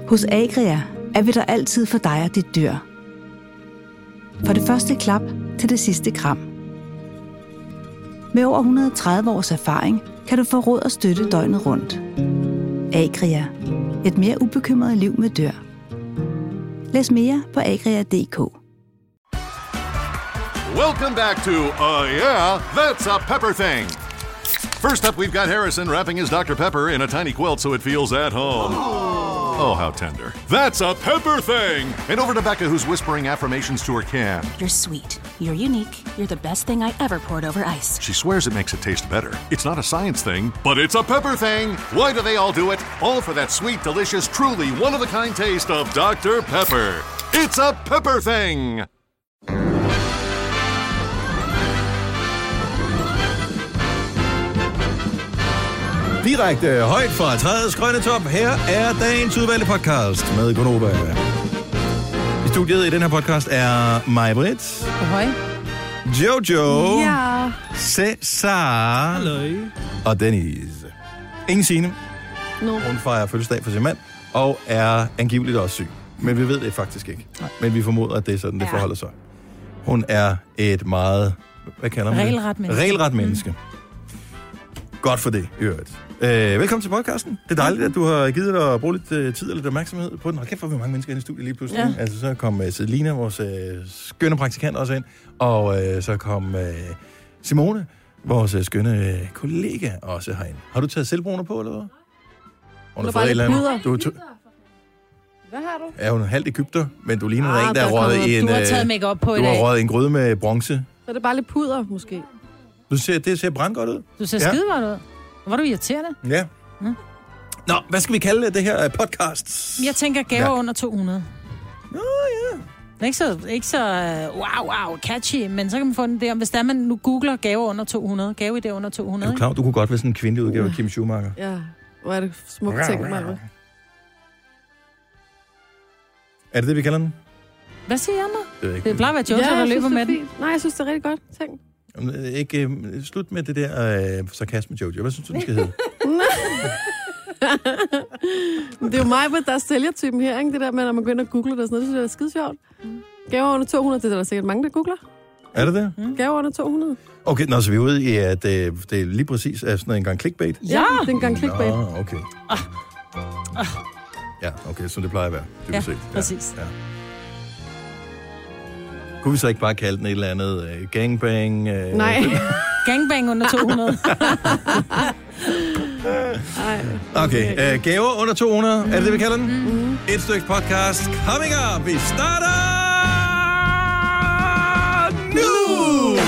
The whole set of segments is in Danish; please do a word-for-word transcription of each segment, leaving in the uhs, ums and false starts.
Hos Agria er vi der altid for dig og dit dyr. For det første klap til det sidste kram. Med over et hundrede og tredive års erfaring kan du få råd og støtte døgnet rundt. Agria. Et mere ubekymret liv med dyr. Læs mere på agria punktum d k. Welcome back to Uh Yeah, That's a Pepper Thing. First up, we've got Harrison wrapping his Doctor Pepper in a tiny quilt so it feels at home. Oh, how tender. That's a Pepper Thing! And over to Becca, who's whispering affirmations to her can. You're sweet. You're unique. You're the best thing I ever poured over ice. She swears it makes it taste better. It's not a science thing, but it's a pepper thing. Why do they all do it? All for that sweet, delicious, truly one-of-a-kind taste of Doctor Pepper. It's a Pepper Thing! Direkte højt fra træets grønne top. Her er dagens udvalgte podcast med Gunova. I studiet i den her podcast er Maj-Brit. Hej. Jojo. Ja. Cesar. Hallo. Og Denise. Ingen Signe. No. Hun fejrer fødselsdag for sin mand og er angiveligt også syg. Men vi ved det faktisk ikke. Nej. Men vi formoder, at det er sådan, det ja. forholder sig. Hun er et meget... Hvad kalder man det? Regelret menneske. Regelret menneske. Mm. Godt for det, i øvrigt. Øh, velkommen til podcasten. Det er dejligt, at du har givet dig at bruge lidt uh, tid og lidt opmærksomhed på den. Hold kæft, hvor vi mange mennesker ind i studiet lige pludselig. Ja. Altså, så kom uh, Selina, vores uh, skønne praktikant, også ind. Og uh, så kom uh, Simone, vores uh, skønne uh, kollega, også herind. Har du taget selvbruner på, eller hvad? Hun har fået et eller andet. Du to... Hvad har du? Ja, hun er halvt egypter, men du ligner ah, der en, der er røget i en... Du har taget make-up på i dag. Du dag. har røget en gryde med bronze. Så er det bare lidt puder, måske. Du ser, det ser brandgodt ud. Du ser ja. skide godt ud. Var du irriterende? Ja. Mm. Nå, hvad skal vi kalde det her podcast? Jeg tænker gaver ja. under to hundrede. Nå, ja. Ikke så, ikke så wow, wow, catchy, men så kan man få den der. Hvis der man nu googler gaver under to hundrede, gave i det under to hundrede. Er du klar, du kunne godt være sådan en kvindelig udgave af uh. Kim Schumacher. Ja, hvor er det smukt ting, Maja. Er det det, vi kalder den? Hvad siger jeg mig? Det, det plejer at være Jojo, ja, der løber med den. Nej, jeg synes, det er rigtig godt. Tænk. Ikke uh, slut med det der uh, sarkasme, Jojo. Hvad synes du, den skal hedde? Det er jo mig, der er sælgertypen her, ikke? Det der med, når man går ind og googler det og sådan noget. Det synes jeg er skide sjovt. Mm. Gaver under to hundrede, det er der sikkert mange, der googler. Er det det? Mm. Gaver under to hundrede. Okay, nå, så vi er ude i, at det, det er lige præcis er sådan en gang clickbait? Ja, det er en gang clickbait. Nå, okay. Ah. Ah. Ja, okay, så det plejer at være. Ja, set. præcis. Ja. Kunne vi så ikke bare kalde den et eller andet uh, gangbang? Uh, Nej. Gangbang under to hundrede. Okay, uh, gaver under to hundrede. Mm. Er det det, vi kalder den? Mm. Et stykke podcast coming up. Vi starter nu!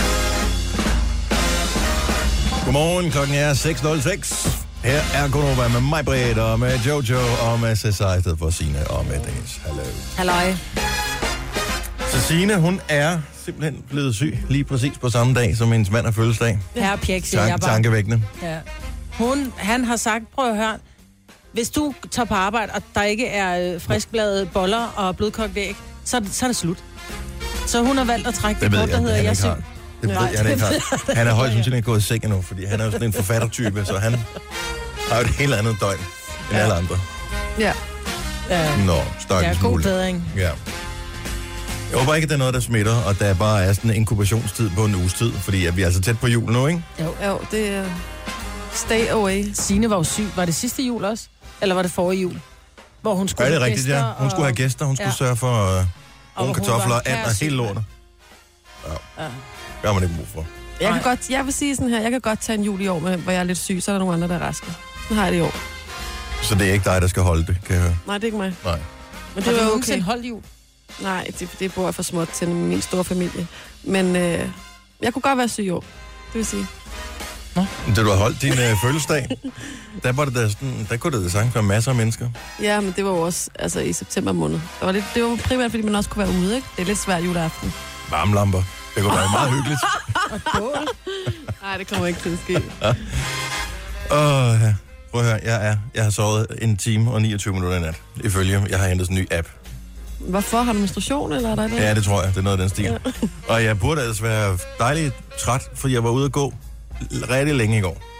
Godmorgen, klokken er seks nul seks. Her er Gunova med mig, Britt, og med Jojo, og med Cesar, i stedet for Signe, og med Dennis. Hallo. Halløj. Så Signe, hun er simpelthen blevet syg lige præcis på samme dag, som hendes mand har fødselsdag. Herre Pjek, siger Tank, jeg bare. Tankevækkende. Ja. Hun, han har sagt, prøv at høre, hvis du tager på arbejde, og der ikke er øh, friskbladede boller og blødkogt æg, så er, det, så er det slut. Så hun har valgt at trække det, det kort, der hedder jeg syg. Det ved jeg, han ikke har. Han er højst sandsynligt ikke gået i seng endnu, fordi han er jo sådan en forfattertype, så han har jo et helt andet døgn end ja. alle andre. Ja. ja. Nå, stakkels ja, god muligt. bedring. Ja. Jeg håber ikke, at det er noget, der smitter, og der bare er sådan en inkubationstid på en uges tid, fordi at vi er altså tæt på jul nu, ikke? Jo, jo, det er stay away. Signe var jo syg. Var det sidste jul også? Eller var det forrige jul? Hvor hun skulle ja, have det er rigtigt, gæster. Ja. Hun og... skulle have gæster, hun skulle ja. sørge for uh, brune kartofler og and og helt lortet. Ja. ja. Det har man ikke brug for. Jeg, kan godt, jeg vil sige sådan her, jeg kan godt tage en jul i år, med, hvor jeg er lidt syg, så er der nogle andre, der er raske. Sådan har jeg det i år. Så det er ikke dig, der skal holde det, kan jeg høre? Nej, det er ikke mig. Nej. Men det er jo okay. Holdt jul? Nej, det, det bor jeg for småt til min store familie. Men øh, jeg kunne godt være syg i år, det vil sige. Nå. Da du har holdt din øh, fødselsdag, der, var det der, sådan, der kunne det da sagtens være masser af mennesker. Ja, men det var jo også altså, i september måned. Det var, lidt, det var primært, fordi man også kunne være ude, ikke? Det er lidt svært juleaften. Varmlamper. Det kunne være meget hyggeligt. Nej, det kommer ikke til at ske. Åh, ja. Prøv at høre, jeg, er, jeg har sovet en time og niogtyve minutter i nat. Ifølge, jeg har hentet sådan en ny app. Hvorfor? Har du menstruation, eller er der det? Ja, det tror jeg. Det er noget af den stil. Ja. Og jeg burde altså være dejligt træt, fordi jeg var ude at gå rigtig længe i går.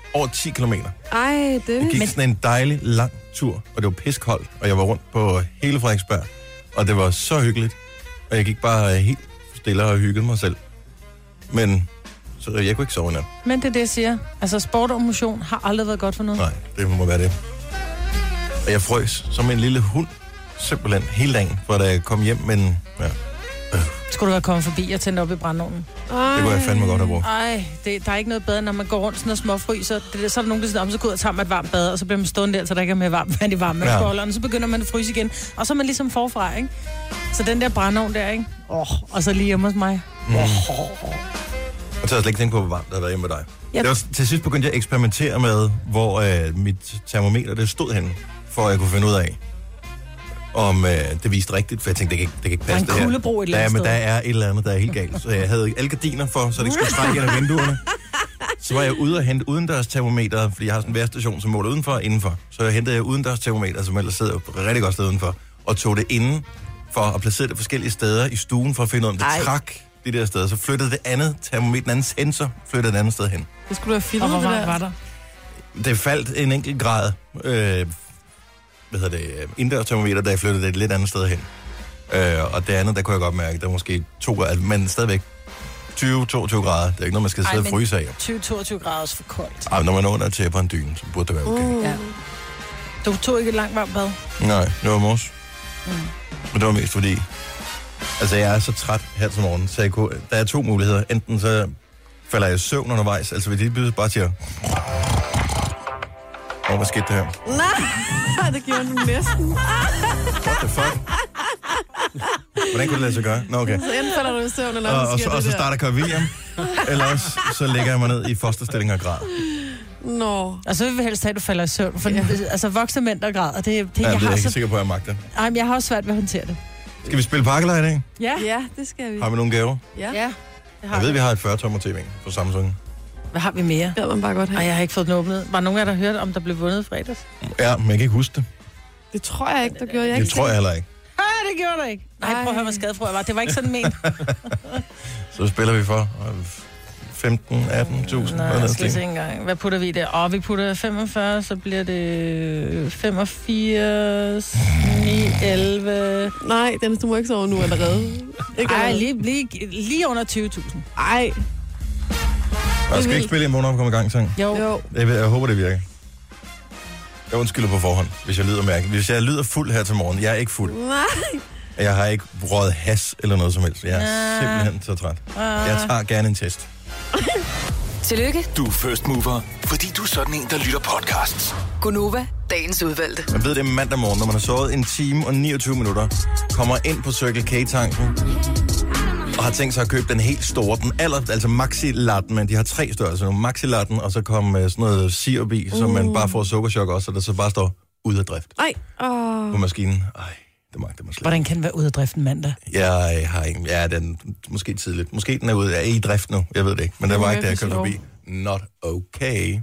over ti kilometer. Ej, Jeg det gik sådan en dejlig lang tur, og det var piskoldt, og jeg var rundt på hele Frederiksberg, og det var så hyggeligt. Og jeg gik bare helt stille og hyggede mig selv. Men så jeg kunne ikke sove i nat. Men det er det, jeg siger. Altså, sport og motion har aldrig været godt for noget. Nej, det må være det. Og jeg frøs som en lille hund, simpelthen, hele dagen, for da jeg kom hjem, men ja. Øh. Skulle du være kommet forbi og tænde op i brændeovnen? Ej. Det kunne jeg fandme godt have brugt. Ej, det, der er ikke noget bedre, når man går rundt sådan og småfryser. Det, så er der nogen, der siger, så går ud og tager man et varmt bad, og så bliver man stående der, så der ikke er mere varmt vand i varmebeholderen, og så begynder man at fryse igen. Og så er man ligesom forfra, ikke? Så den der brændeovn der, ikke? Oh, og så lige hjemme hos mig. Mm. Oh. Og så har jeg slet ikke tænkt på, hvor varmt der har været hjemme med dig. Yep. Det var, til sidst begyndte jeg at eksperimentere med, hvor øh, mit termometer det stod henne, for at jeg kunne finde ud af, om øh, det viste rigtigt, for jeg tænkte, det kan ikke, det kan ikke passe det her. Der er en kuldebro et eller Ja, andet men sted. der er et eller andet, der er helt galt. Så jeg havde alle gardiner for, så det ikke skulle trække ind af vinduerne. Så var jeg ude og hente udendørs termometer, fordi jeg har sådan en værstation, som måler udenfor og indenfor. Så jeg hentede jeg udendørs termometer, som ellers sidder et rigtig godt sted udenfor, og tog det inden for at placere det forskellige steder i stuen, for at finde ud af, om det Ej. trak de der steder. Så flyttede det andet termometer, den anden sensor, flyttede et andet sted hen. Det skulle du have Og filmet, hvor det varmt der. var der? Det faldt en enkelt grad, øh, hvad hedder det, indendørs termometer, da jeg flyttede det et lidt andet sted hen. Øh, og det andet, der kunne jeg godt mærke, der var måske to grader, men stadigvæk tyve til toogtyve grader. Det er ikke noget, man skal sidde og fryse af. tyve til toogtyve grader er også for koldt. Ej, når man er under til på en dyne, så burde det være okay. Mm. Ja. Du tog ikke et langt varmt bad? Nej, det var mors. Mm. Men det var mest fordi, altså jeg er så træt her til morgen, så jeg kunne, der er to muligheder. Enten så falder jeg i søvn undervejs, altså hvis de byder bare til at... Åh, hvad skete det her? Nej, det gjorde du næsten. What the fuck? Hvordan kunne det lade sig gøre? Nå, okay. Så enten falder du i søvn, eller Og, så og, sker så, og det så der. starter Kør William, eller også så lægger jeg mig ned i fosterstilling og græd. Nå. Og så vil vi helst have, at du falder i søvn. For ja. Altså voksne mænd, der græder, det, det Ja, jeg, det er har jeg ikke så... sikker på, at jeg magter. Ej, men jeg har også svært ved at håndtere det. Skal vi spille pakkelej i dag? Ja, Ja, det skal vi. Har vi nogle gaver? Ja. ja. Det har Jeg ved, vi. vi har et fyrre tommer T V på Samsung. Hvad har vi mere? Det man bare godt have. Ej, jeg har ikke fået den åbnet. Var nogen af jer, der hørte, om der blev vundet i fredags? Ja, men jeg kan ikke huske det. Det tror jeg ikke, der gjorde jeg Det ikke. tror jeg heller ikke. Nej, det gjorde der ikke. Nej, prøv at høre, hvor skadefrø jeg var. Det var ikke sådan ment. Så spiller vi for femten til atten tusind. Nej, jeg skal lige se engang. Hvad putter vi der? Åh, vi putter femogfyrre, så bliver det femogfirs, ni, elleve... Nej, Dennis, du må ikke sove nu allerede. Ikke Ej, allerede. lige, lige, lige under tyve tusind. Ej. Jeg skal ikke spille en måned op og komme i gang, sang. Jo. Jo. Jeg, jeg håber, det virker. Jeg undskylder på forhånd, hvis jeg lyder mærkeligt. Hvis jeg lyder fuld her til morgen, jeg er ikke fuld. Nej. Jeg har ikke røget has eller noget som helst. Jeg er Ja. simpelthen så træt. Jeg tager gerne en test. Tillykke, Du er first mover, fordi du er sådan en, der lytter podcasts. Gunova, dagens udvalgte. Jeg ved, det er mandag morgen, når man har sovet en time og niogtyve minutter, kommer ind på Circle K-tanken og har tænkt sig at købe den helt store, den aller, altså maxi-latten, men de har tre størrelser nu. Maxi-latten, og så kommer sådan noget sirup i, så man bare får sukkerchok også, og der så bare står ude af drift Ej. Åh. på maskinen. Ej, det magter man slet. Hvordan kan den være ude af driften mandag? Jeg har ikke, ja, den måske tidligt. Måske den er ude, er i drift nu, jeg ved det ikke, men det var ikke, da jeg kørte forbi. Not okay.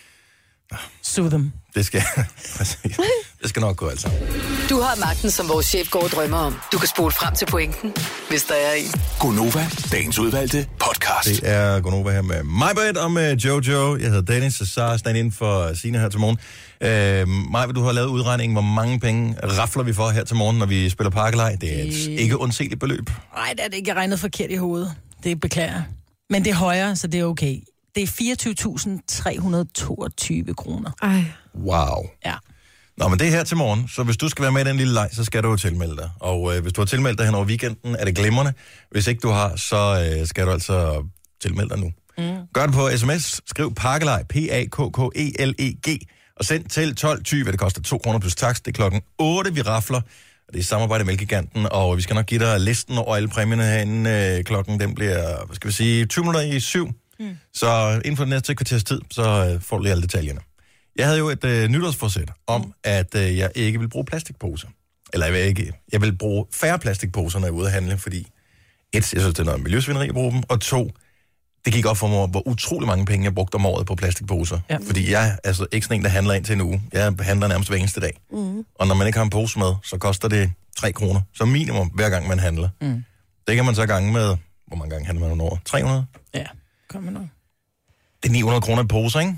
Sue them. Det skal, præcis. Det skal nok gå altså. Du har magten, som vores chef går og drømmer om. Du kan spole frem til pointen, hvis der er en. Gonova, dagens udvalgte podcast. Det er Gonova her med mig, Britt, og med Jojo. Jeg hedder Dennis, og så er stand ind for Signe her til morgen. Øh, Maja, du har lavet udregningen, hvor mange penge rafler vi for her til morgen, når vi spiller pakkelej. Det er et ikke undseligt beløb. Nej, det er det ikke. Jeg regnet forkert i hovedet. Det beklager jeg. Men det er højere, så det er okay. Det er fireogtyve tusind tre hundrede og toogtyve kroner. Ej. Wow. Ja. Nå, men det er her til morgen, så hvis du skal være med i den lille leg, så skal du jo tilmelde dig. Og øh, hvis du har tilmeldt dig hen over weekenden, er det glimrende. Hvis ikke du har, så øh, skal du altså tilmelde dig nu. Mm. Gør det på sms, skriv pakkelej, P A K K E L E G, og send til tolv tyve, det koster to kroner plus tax. Det er klokken otte, vi rafler, og det er samarbejde med Mælkegiganten, og vi skal nok give dig listen over alle præmierne herinde. Øh, klokken, den bliver, hvad skal vi sige, tyve minutter i syv. Mm. Så inden for den næste kvarters tid, så øh, får du lige alle detaljerne. Jeg havde jo et øh, nytårsforsæt om, mm. at øh, jeg ikke vil bruge plastikposer. Eller jeg vil ikke. Jeg vil bruge færre plastikposer, når jeg er ude at handle, fordi et, jeg synes, det er noget miljøsvineri at bruge dem, og to, det gik op for mig, hvor utrolig mange penge jeg brugte om året på plastikposer. Ja. Fordi jeg er altså ikke sådan en, der handler ind til en uge. Jeg handler nærmest hver eneste dag. Mm. Og når man ikke har en pose med, så koster det tre kroner. Så minimum hver gang man handler. Mm. Det kan man så gange med, hvor mange gange handler man om året? tre hundrede? Ja, kom med noget. Det er ni hundrede kroner i poser, ikke?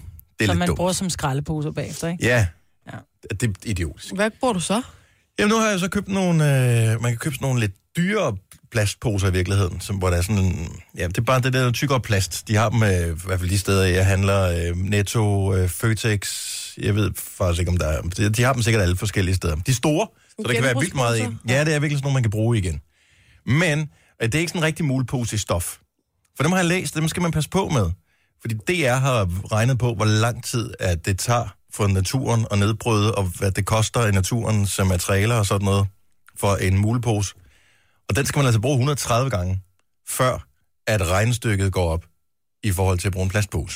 Det er som lidt man dumt. bruger som skraldeposer bagefter, ikke? Ja, Ja. det er idiotisk. Hvad bruger du så? Jamen nu har jeg så købt nogle, øh, man kan købe sådan nogle lidt dyre plastposer i virkeligheden, som, hvor der er sådan en, ja, det er bare det der tykkere plast. De har dem, øh, i hvert fald de steder, jeg handler, øh, Netto, øh, Føtex, jeg ved faktisk ikke, om der er, de, de har dem sikkert alle forskellige steder. De er store, så der kan være vildt meget i. Ja, det er virkelig sådan nogle, man kan bruge igen. Men øh, det er ikke sådan en rigtig mulepose i stof. For dem har jeg læst, dem skal man passe på med. Fordi D R har regnet på, hvor lang tid at det tager for naturen at nedbryde, og hvad det koster i naturen som materialer og sådan noget for en mulepose. Og den skal man altså bruge et hundrede og tredive gange, før at regnestykket går op i forhold til at bruge en plastpose.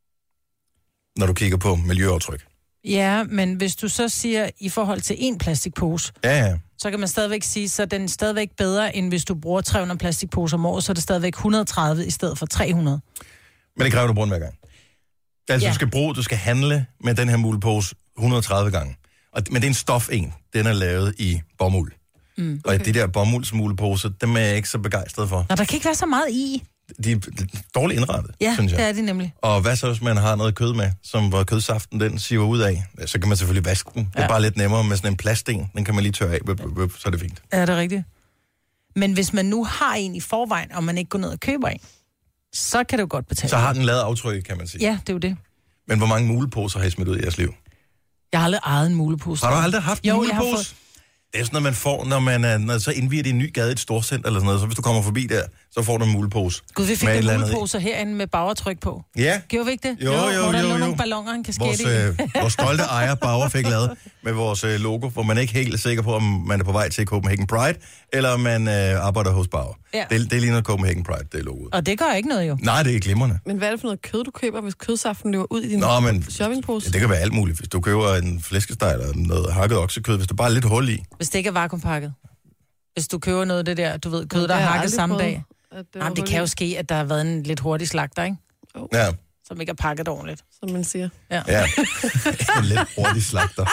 Når du kigger på miljøaftryk. Ja, men hvis du så siger i forhold til en plastikpose, Ja, ja. så kan man stadigvæk sige, så er den stadigvæk bedre, end hvis du bruger tre hundrede plastikposer om året, så er det stadigvæk et hundrede og tredive i stedet for tre hundrede. Men det kræver, at du bruger den hver gang. Altså, Ja. du skal bruge, du skal handle med den her mulepose et hundrede og tredive gange. Og, men det er en stof en. Den er lavet i bomuld. Mm, okay. Og de der bomuldsmuleposer, dem er jeg ikke så begejstret for. Nå, der kan ikke være så meget i. De er dårligt indrettet, Ja, synes jeg. det er de nemlig. Og hvad så, hvis man har noget kød med, som hvor kødsaften den siver ud af? Så kan man selvfølgelig vaske den. Det er Ja. bare lidt nemmere med sådan en plaststen. Den kan man lige tørre af, bøp, bøp, så er det fint. Er det rigtigt? Men hvis man nu har en i forvejen, og man ikke går ned og køber en, så kan det jo godt betale. Så har den lavet aftryk, kan man sige. Ja, det er jo det. Men hvor mange muleposer har I smidt ud i jeres liv? Jeg har aldrig ejet en mulepose. Har du aldrig haft en Jo, mulepose? jeg har fået... Det er sådan noget, man får, når man er, når så indviger det en ny gade i et storcenter eller sådan noget. Så hvis du kommer forbi der, så får du en mulepose. Gud, vi fik med et en eller andet i. muleposer herinde med bagertryk på. Ja. Gjorde vi ikke det? Jo, jo, Hvor der jo, lå jo. nogle balloner, en kasket Vores, i. øh, vores stolte ejer, Bauer, fik lavet med vores øh, logo, hvor man ikke helt er sikker på, om man er på vej til Copenhagen Pride, eller om man øh, arbejder hos Bauer. Ja. Det, det ligner Copenhagen Pride, det er logoet. Og det gør ikke noget jo. Nej, det er glimrende. Men hvad er det for noget kød, du køber, hvis kødsaften løber ud i din Nå, men shoppingpose? ja, det kan være alt muligt. Hvis du køber en flæskesteg eller noget hakket oksekød, hvis der bare er lidt hul i. Hvis det ikke er vakuumpakket. Hvis du køber noget af det der, du ved, kød, Det der har er jeg hakket aldrig samme prøvet, dag. at det var Jamen, det hul kan i, jo ske, at der har været en lidt hurtig slagter, ikke? Ja, Som ikke er pakket ordentligt. som man siger. Ja. ja. En lidt hurtig slagter.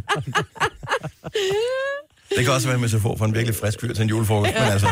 Det kan også være, med så få for en virkelig frisk fyr til en julefrokost, men altså...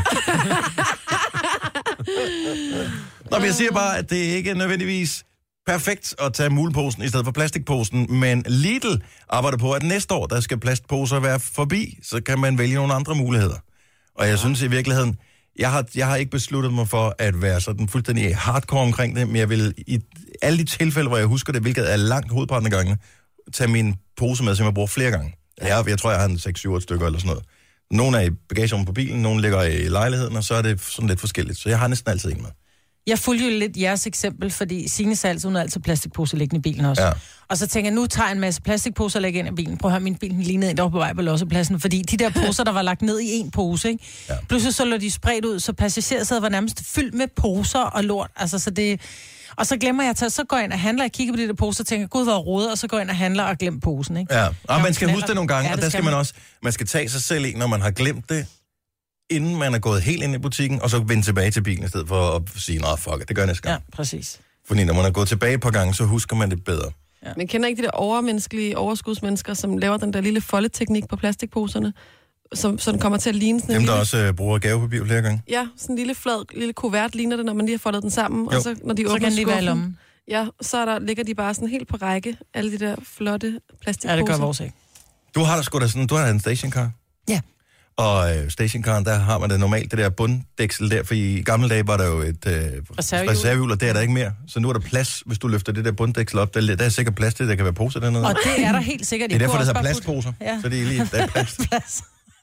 Nå, men jeg siger bare, at det ikke er nødvendigvis perfekt at tage muleposen i stedet for plastikposen, men Lidl arbejder på, at næste år, der skal plastposer være forbi, så kan man vælge nogle andre muligheder. Og jeg synes i virkeligheden, jeg har, jeg har ikke besluttet mig for at være sådan fuldstændig hardcore omkring det, men jeg vil i alle de tilfælde, hvor jeg husker det, hvilket er langt hovedparten af gangene, tage min pose med, som jeg bruger flere gange. Jeg, jeg tror, jeg har en seks syv stykker eller sådan noget. Nogle er i bagagerummet på bilen, nogle ligger i lejligheden, og så er det sådan lidt forskelligt. Så jeg har næsten altid en med. Jeg fulgte jo lidt jeres eksempel, fordi Signe Sals, hun har altid plastikposer liggende i bilen også. Ja. Og så tænker jeg, nu tager jeg en masse plastikposer og lægger ind i bilen. Prøv at høre, min bil lignede en, der var på vej på lossepladsen, fordi de der poser, der var lagt ned i en pose, ikke? Ja. Pludselig så lå de spredt ud, så passagersædet var nærmest fyldt med poser og lort. Altså, så det... Og så glemmer jeg at tage, så går jeg ind og handler, jeg kigger på de der poser og tænker, gud, hvor rodet, og så går jeg ind og handler og glemmer posen, ikke? Ja, og man skal knalder. huske det nogle gange, Ja, og det der skal skal man man. også, man skal tage sig selv i, når man har glemt det, inden man er gået helt ind i butikken, og så vende tilbage til bilen, i stedet for at sige, nej, fuck it, det gør jeg næste gang. Ja, præcis. Fordi når man er gået tilbage et par gange, så husker man det bedre. Ja. Men kender ikke de der overmenneskelige overskudsmennesker, som laver den der lille foldeteknik på plastikposerne, som, så den kommer til at ligne sådan en Dem, der lille... også øh, bruger gavepapir flere gange. Ja, sådan en lille flad, lille kuvert ligner det, når man lige har foldet den sammen, Jo. og så når de Så åbner kan de være i skuffen, lommen. ja, så er der, ligger de bare sådan helt på række, alle de der flotte plastikposer. Ja, det gør vores ikke. Du har da sgu da sådan, du har en stationcar. Ja. Og øh, stationcaren, der har man det normalt, det der bunddæksel der, for i gamle dage var der jo et øh, Reservehjul. reservehjul, og det er der ikke mere. Så nu er der plads, hvis du løfter det der bunddæksel op, der, der er sikkert plads til, der kan være poser dernede. Og det er der helt sikkert. Det er Jeg derfor, kunne det også hedder bare putte- plastposer. Ja. Så det er lige, der er plads. plads.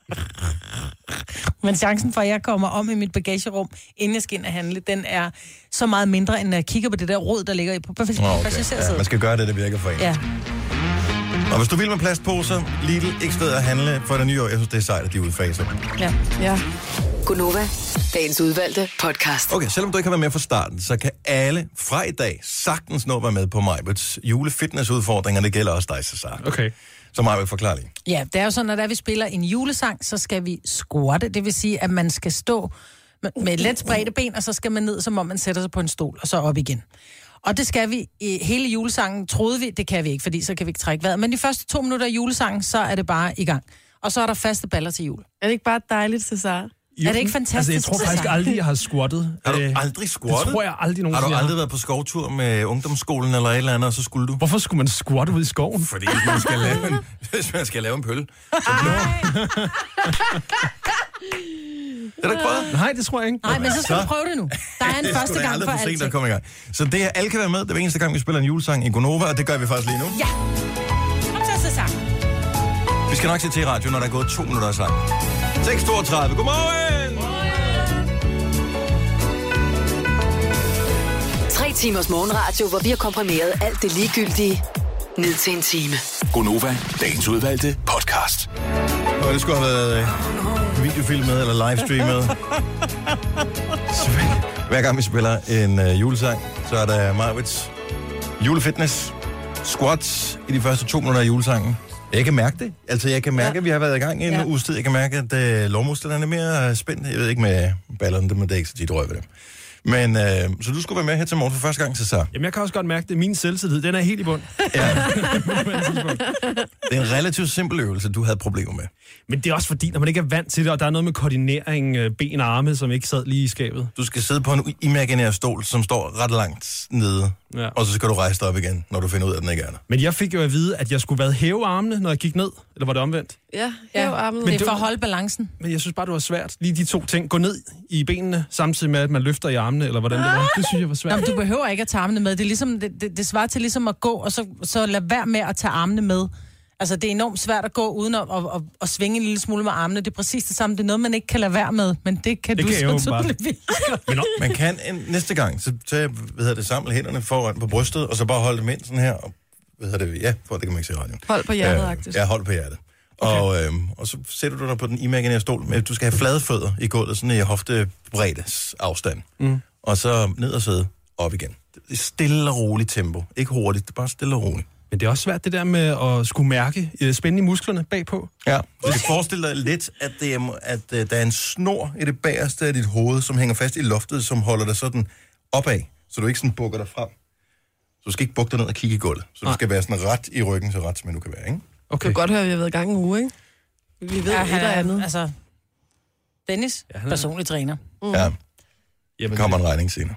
Men chancen for, at jeg kommer om i mit bagagerum, inden jeg skal ind og handle, den er så meget mindre, end når jeg kigger på det der rod, der ligger i på Nå, okay. passagersædet. Ja, man skal gøre det, der virker for en. Ja. Og hvis du vil med plastposer, Lidl, ikke sted at handle for det nye år. Jeg synes, det er sejt, at de udfaser. Ja. Ja. Gunova, dagens udvalgte podcast. Okay, selvom du ikke har været med fra starten, så kan alle fra i dag sagtens nå at være med på Majbets julefitnessudfordringer. Det gælder også dig, Cesar. Okay. Så Majbet, forklar lige. Ja, det er jo sådan, at da vi spiller en julesang, så skal vi squatte. Det vil sige, at man skal stå med, med et let spredte ben, og så skal man ned, som om man sætter sig på en stol, og så op igen. Og det skal vi i hele julesangen, troede vi, det kan vi ikke, fordi så kan vi ikke trække vejret. Men de første to minutter af julesangen, så er det bare i gang. Og så er der faste baller til jul. Er det ikke bare dejligt, Cesar? Jo, er det ikke fantastisk? Altså, jeg tror faktisk aldrig, jeg har squattet. Har du Øh, aldrig squattet? Det tror jeg aldrig nogensinde. Har du jeg aldrig været på skovtur med ungdomsskolen eller et eller andet, og så skulle du? Hvorfor skulle man squatte ud i skoven? Fordi hvis man skal lave en, hvis man skal lave en pølle. Så det har du ikke prøvet? Nej, det tror jeg ikke. Nej, men så skal du prøve det nu. Der er en første gang for alting. alting. Komme i gang. Så det er, alle kan være med. Det er eneste gang, vi spiller en julesang i Gonova, og det gør vi faktisk lige nu. Ja. Kom så, så sang. Vi skal nok se til i radio, når der er gået to minutter af sang. seks toogtredive. Godmorgen! Tre timers morgenradio, hvor vi har komprimeret alt det ligegyldige ned til en time. Gonova, dagens udvalgte podcast. Og det skulle have været øh, videofilmet eller livestreamet. Så, hver gang vi spiller en øh, julesang, så er der Marvits julefitness, squats i de første to minutter af julesangen. Jeg kan mærke det. Altså, jeg kan mærke, ja. at vi har været i gang i en ja. uges tid. Jeg kan mærke, at øh, lovmusklerne er mere spændt. Jeg ved ikke med ballerne, det må det ikke så tit røre ved dem. Men, øh, så du skulle være med her til morgen for første gang, Cesar. Jamen, jeg kan også godt mærke det. Min selvtillid, den er helt i bund. Ja. Det er en relativt simpel øvelse, du havde problemer med. Men det er også fordi, når man ikke er vant til det, og der er noget med koordinering, ben og arme, som ikke sad lige i skabet. Du skal sidde på en imaginær stol, som står ret langt nede, ja. og så skal du rejse dig op igen, når du finder ud af, at den ikke er der. Men jeg fik jo at vide, at jeg skulle være hæve armene, når jeg gik ned. Eller var det omvendt? Ja, hæve armene. Men det er for at holde balancen. Men jeg synes bare, det var svært. Lige de to ting. Gå ned i benene, samtidig med, at man løfter i armene, eller hvordan det var. Det synes jeg var svært. Jamen, du behøver ikke at tage armene med. Det, er ligesom, det, det, det svarer til ligesom at gå, og så, så lad være med at tage armene med. Altså, det er enormt svært at gå uden at, at, at, at svinge en lille smule med armene. Det er præcis det samme. Det er noget, man ikke kan lade være med, men det kan det du kan så tydeligvis. Men man kan en, næste gang, så tage, hvad hedder det, samle hænderne foran på brystet, og så bare holde dem ind sådan her. Og, hvad hedder det? Ja, for det kan man ikke se i radioen. Hold på hjertet, faktisk. Ja, hold på hjertet. Okay. Og, øhm, og så sætter du dig på den imaginære stol, men du skal have flade fødder i gulvet, sådan i hoftebreddes afstand. Mm. Og så ned og sidde op igen. Det er stille og roligt tempo. Ikke hurtigt, det er bare stille og roligt. Men det er også svært det der med at skulle mærke spændende i musklerne bagpå. Ja, så du forestiller dig lidt, at, det er, at uh, der er en snor i det bagerste af dit hoved, som hænger fast i loftet, som holder dig sådan opad, så du ikke sådan bukker dig frem. Så du skal ikke bukke dig ned og kigge i gulvet. Så du skal være sådan ret i ryggen, så ret som du kan være, ikke? Okay. Du kan godt høre, at vi har været i gang en uge, ikke? Vi ved ja, et og andet. Altså, Dennis, ja, personlig træner. Mm. Ja, der kommer en regning senere.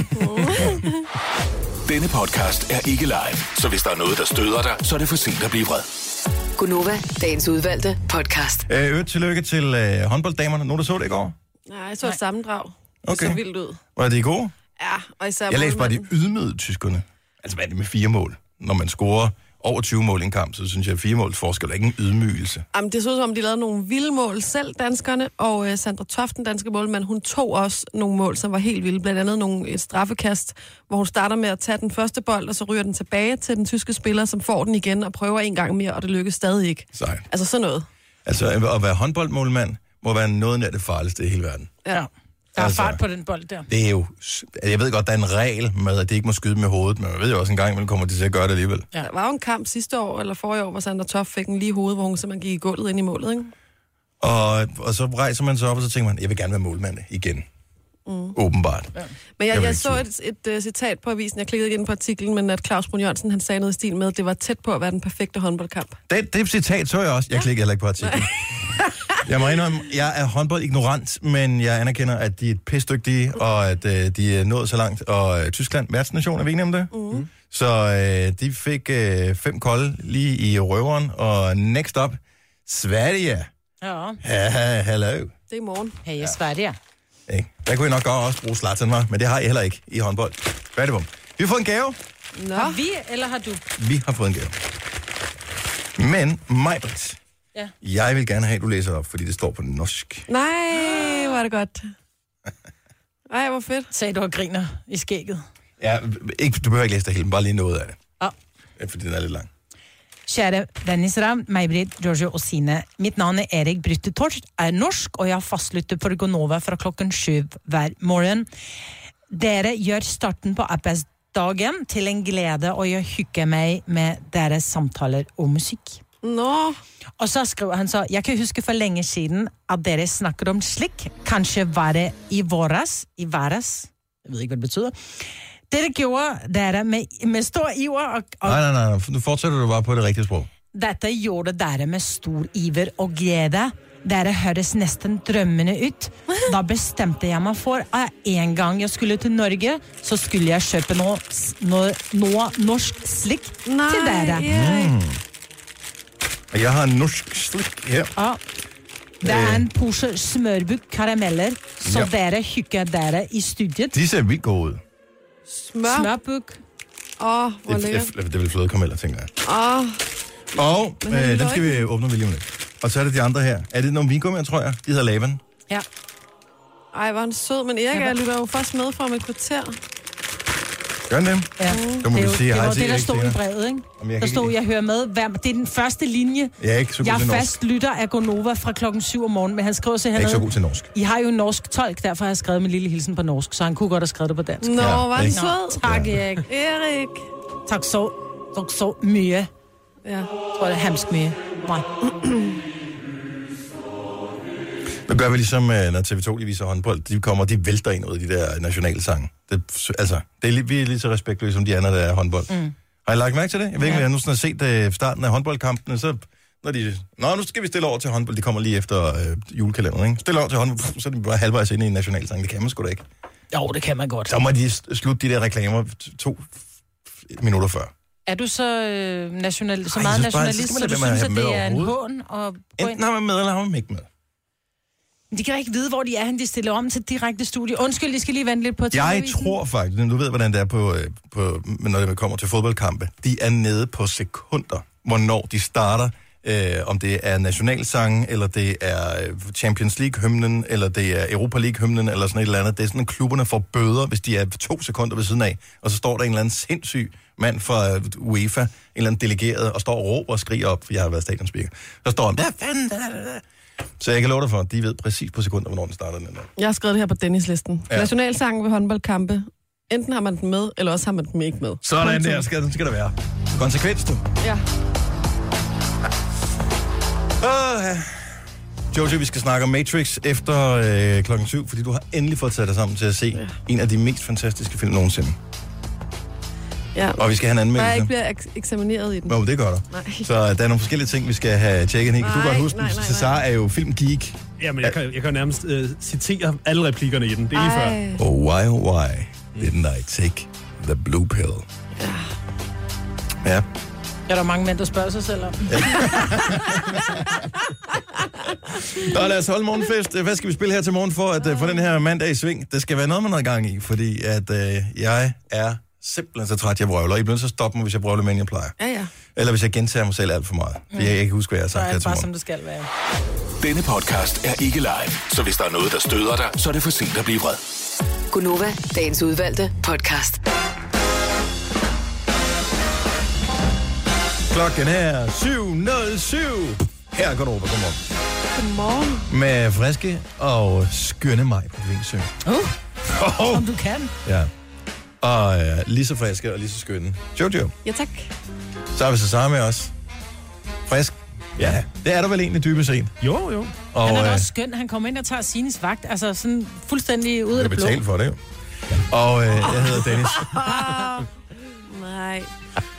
Denne podcast er ikke live, så hvis der er noget, der støder dig, så er det for sent at blive vred. Gonova, dagens udvalgte podcast. Øh, tillykke til øh, håndbolddamerne. Nogen, der så det i går? Nej, jeg så et sammendrag. Det okay. så vildt ud. Var det gode? Ja, og især jeg læste bare de ydmygede tyskerne. Altså, hvad er det med fire mål? Når man scorer over tyve mål i en kamp, så synes jeg, at fire måls forskel er ikke en ydmygelse. Jamen, det så ud som om, de lavede nogle vilde mål selv, danskerne, og uh, Sandra Toft, den danske målmand, hun tog også nogle mål, som var helt vilde. Blandt andet nogle, et straffekast, hvor hun starter med at tage den første bold, og så ryger den tilbage til den tyske spiller, som får den igen og prøver en gang mere, og det lykkes stadig ikke. Sejt. Altså sådan noget. Altså, at være håndboldmålmand må være noget af det farligste i hele verden. Ja. Der er altså, fart på den bold der. Det er jo... Jeg ved godt, der er en regel med, at det ikke må skyde med hovedet, men man ved jo også en gang, man kommer til at gøre det alligevel. Ja. Der var jo en kamp sidste år, eller forrige år, hvor Sandra Toft fik en lige i hovedet, hvor hun simpelthen gik i gulvet ind i målet, ikke? Og, og så rejser man sig op, og så tænker man, jeg vil gerne være målmand igen. Mm. Åbenbart. Ja. Men jeg, jeg, jeg så et, et, et citat på avisen, jeg klikkede igen på artiklen, men at Claus Brun Jørgensen, han sagde noget i stil med, at det var tæt på at være den perfekte håndboldkamp. Det, det citat så jeg også. Jeg ja. klikkede heller ikke på artiklen. Jeg må indrømme, jeg er håndboldignorant, men jeg anerkender, at de er pissdygtige, og at øh, de er nået så langt. Og øh, Tyskland, værtsnation, er vi enige om det? Mm. Så øh, de fik øh, fem kolde lige i røveren, og next up, Sverige. Ja. Ja, hello. Det er i morgen. Hey, ja. Sverige. Hey, der kunne I nok godt også bruge Zlatan, var, men det har I heller ikke i håndbold. Færdigbom. Vi har fået en gave. Nå. Har vi, eller har du? Vi har fået en gave. Men, Maj-Brit, ja. Jeg vil gerne have, at du læser op, fordi det står på norsk. Nej, hvor er det godt. Ej, hvor fedt. Sagde du og griner i skægget. Ja, ikke, du behøver ikke læse det hele, bare lige noget af det. Ja. Fordi den er lidt lang. Kjære Dennis Ram, May-Britt, Giorgio og Sine. Mitt navn er Erik Bryttetorst, er norsk, og jeg fastlytter for Gonova fra klokken syv hver morgen. Dere gjør starten på arbeidsdagen til en glede, og jeg hygger meg med deres samtaler og musikk. Nå. Og så skriver han så, jeg kan huske for længe siden, at dere snakker om slik. Kanskje var det i våras, i varas, jeg ved ikke, hvad det betyder. Dette gjorde dere med, med stor iver og, og... Nej, nej, nej, nu fortsætter du bare på det rigtige sprog. Dette gjorde dere med stor iver og glæde, Det høres næsten drømmende ut. Da bestemte jeg mig for, at en gang jeg skulle til Norge, så skulle jeg købe noget, noget, noget norsk slik Nej, til dere. Mm. Og jeg har en norsk slik her. Ja. Det er en pose smørbuk karameller, så ja. Dere hygger dere i studiet. De ser vildt gode ud. Smør. Smørbuk. Åh, oh, hvor lækkert. Det, det er vel flødekarameller, tænker jeg. Åh. Oh. Og øh, den skal vi åbne lige om lidt. Og så er det de andre her. Er det nogle vingummier, tror jeg? De hedder Lavan. Ja. Ej, hvor er han sød, men Erik, jeg lytter jo først med fra mit kvarter. Gør den det? Ja. Så må det, du sige, det var det, det, der stod i brevet, ikke? Jeg der stod, jeg hører med. Hver, det er den første linje. Jeg er ikke så god jeg til norsk. Jeg fast lytter af Gonova fra klokken syv om morgenen, men han skriver sig hernede. Jeg er ikke så god til norsk. I har jo en norsk tolk, derfor har jeg skrevet min lille hilsen på norsk, så han kunne godt have skrevet det på dansk. Nå, Ja, var det ikke? sød. Tak, Erik. Erik. Tak så, tak så mye. Ja. Jeg tror, det er hemsk mye. Nej. Nu gør vi ligesom, når T V to lige viser håndbold. De kommer, de vælter ind ud af de der nationalsange. Det, altså, det er lige, vi er lige så respektløse som de andre, der er håndbold. Mm. Har I lagt mærke til det? Jeg ved ikke, om jeg nu sådan har set uh, starten af håndboldkampene, så når de... Nå, nu skal vi stille over til håndbold. De kommer lige efter uh, julekalenderen, ikke? Stille over til håndbold, så er de bare halvvejs inde i en nationalsang. Det kan man sgu da ikke. Jo, det kan man godt. Så må de slutte de der reklamer to minutter før. Er du så øh, national, så Ej, meget jeg synes bare, nationalist, så skal så man du da synes, med at det er en overhovedet. hån? Og Enten har man med, eller har man ikke med. de kan da ikke vide, hvor de er, de stiller om til direkte studie. Undskyld, de skal lige vente lidt på Jeg teleavisen. tror faktisk, du ved, hvordan det er på, øh, på, når det kommer til fodboldkampe. De er nede på sekunder, hvornår de starter. Øh, om det er nationalsangen, eller det er Champions League-hymnen, eller det er Europa League-hymnen, eller sådan et eller andet. Det er sådan, at klubberne får bøder, hvis de er to sekunder ved siden af. Og så står der en eller anden sindssyg mand fra UEFA, en eller anden delegeret, og står og råber og skriger op, for jeg har været stadionspeaker. Så står han, hvad fanden? Så jeg kan love dig for, at de ved præcis på sekunder, hvornår den starter den der. Jeg har skrevet det her på Dennis-listen. Ja. Nationalsangen ved håndboldkampe. Enten har man den med, eller også har man den ikke med. Sådan der skal, skal der være. Konsekvens, du. Ja. Oh, ja. Jojo, vi skal snakke om Matrix efter øh, klokken syv, fordi du har endelig fået taget dig sammen til at se ja. en af de mest fantastiske film nogensinde. Ja. Og vi skal have en Der anmeldelse. ikke bliver ek- eksamineret i den. Nå, det gør der. Nej. Så der er nogle forskellige ting, vi skal have tjekket. Kan du godt huske, at Cesar er jo filmgeek. Jamen, jeg kan, jeg kan nærmest uh, citere alle replikkerne i den. Det er lige før. Oh, why, oh, why didn't I take the blue pill? Ja. Ja. Er der mange mænd, der spørger sig selv om? Nå, lad os holde morgenfest. Hvad skal vi spille her til morgen for at uh, få den her mandag i sving? Det skal være noget, man har gang i, fordi at uh, jeg er simpelthen så træt, jeg vrøvler. I bliver så stoppe mig, hvis jeg vrøvler mere, end jeg plejer. Ja, ja. Eller hvis jeg gentager mig selv alt for meget. Mm. Jeg kan ikke huske, hvad jeg har sagt her her til bare, morgen. som det skal være. Denne podcast er ikke live, så hvis der er noget, der støder dig, så er det for sent at blive vred. Gunova, dagens udvalgte podcast. Klokken er syv nul syv. Her går det over. Godmorgen. Godmorgen. Med friske og skønne mig på Vingsø. Uh, Oh. om du kan. Ja. Og uh, lige så friske og lige så skønne. Jojo. Ja, tak. Så har vi så sammen med os. Frisk. Ja, det er der vel egentlig dybest set. Jo, jo. Og, Han er da øh, også skøn. Han kommer ind og tager Sines vagt. Altså sådan fuldstændig ud af jeg det blå. betaler for det jo. Og øh, jeg hedder Dennis. Nej.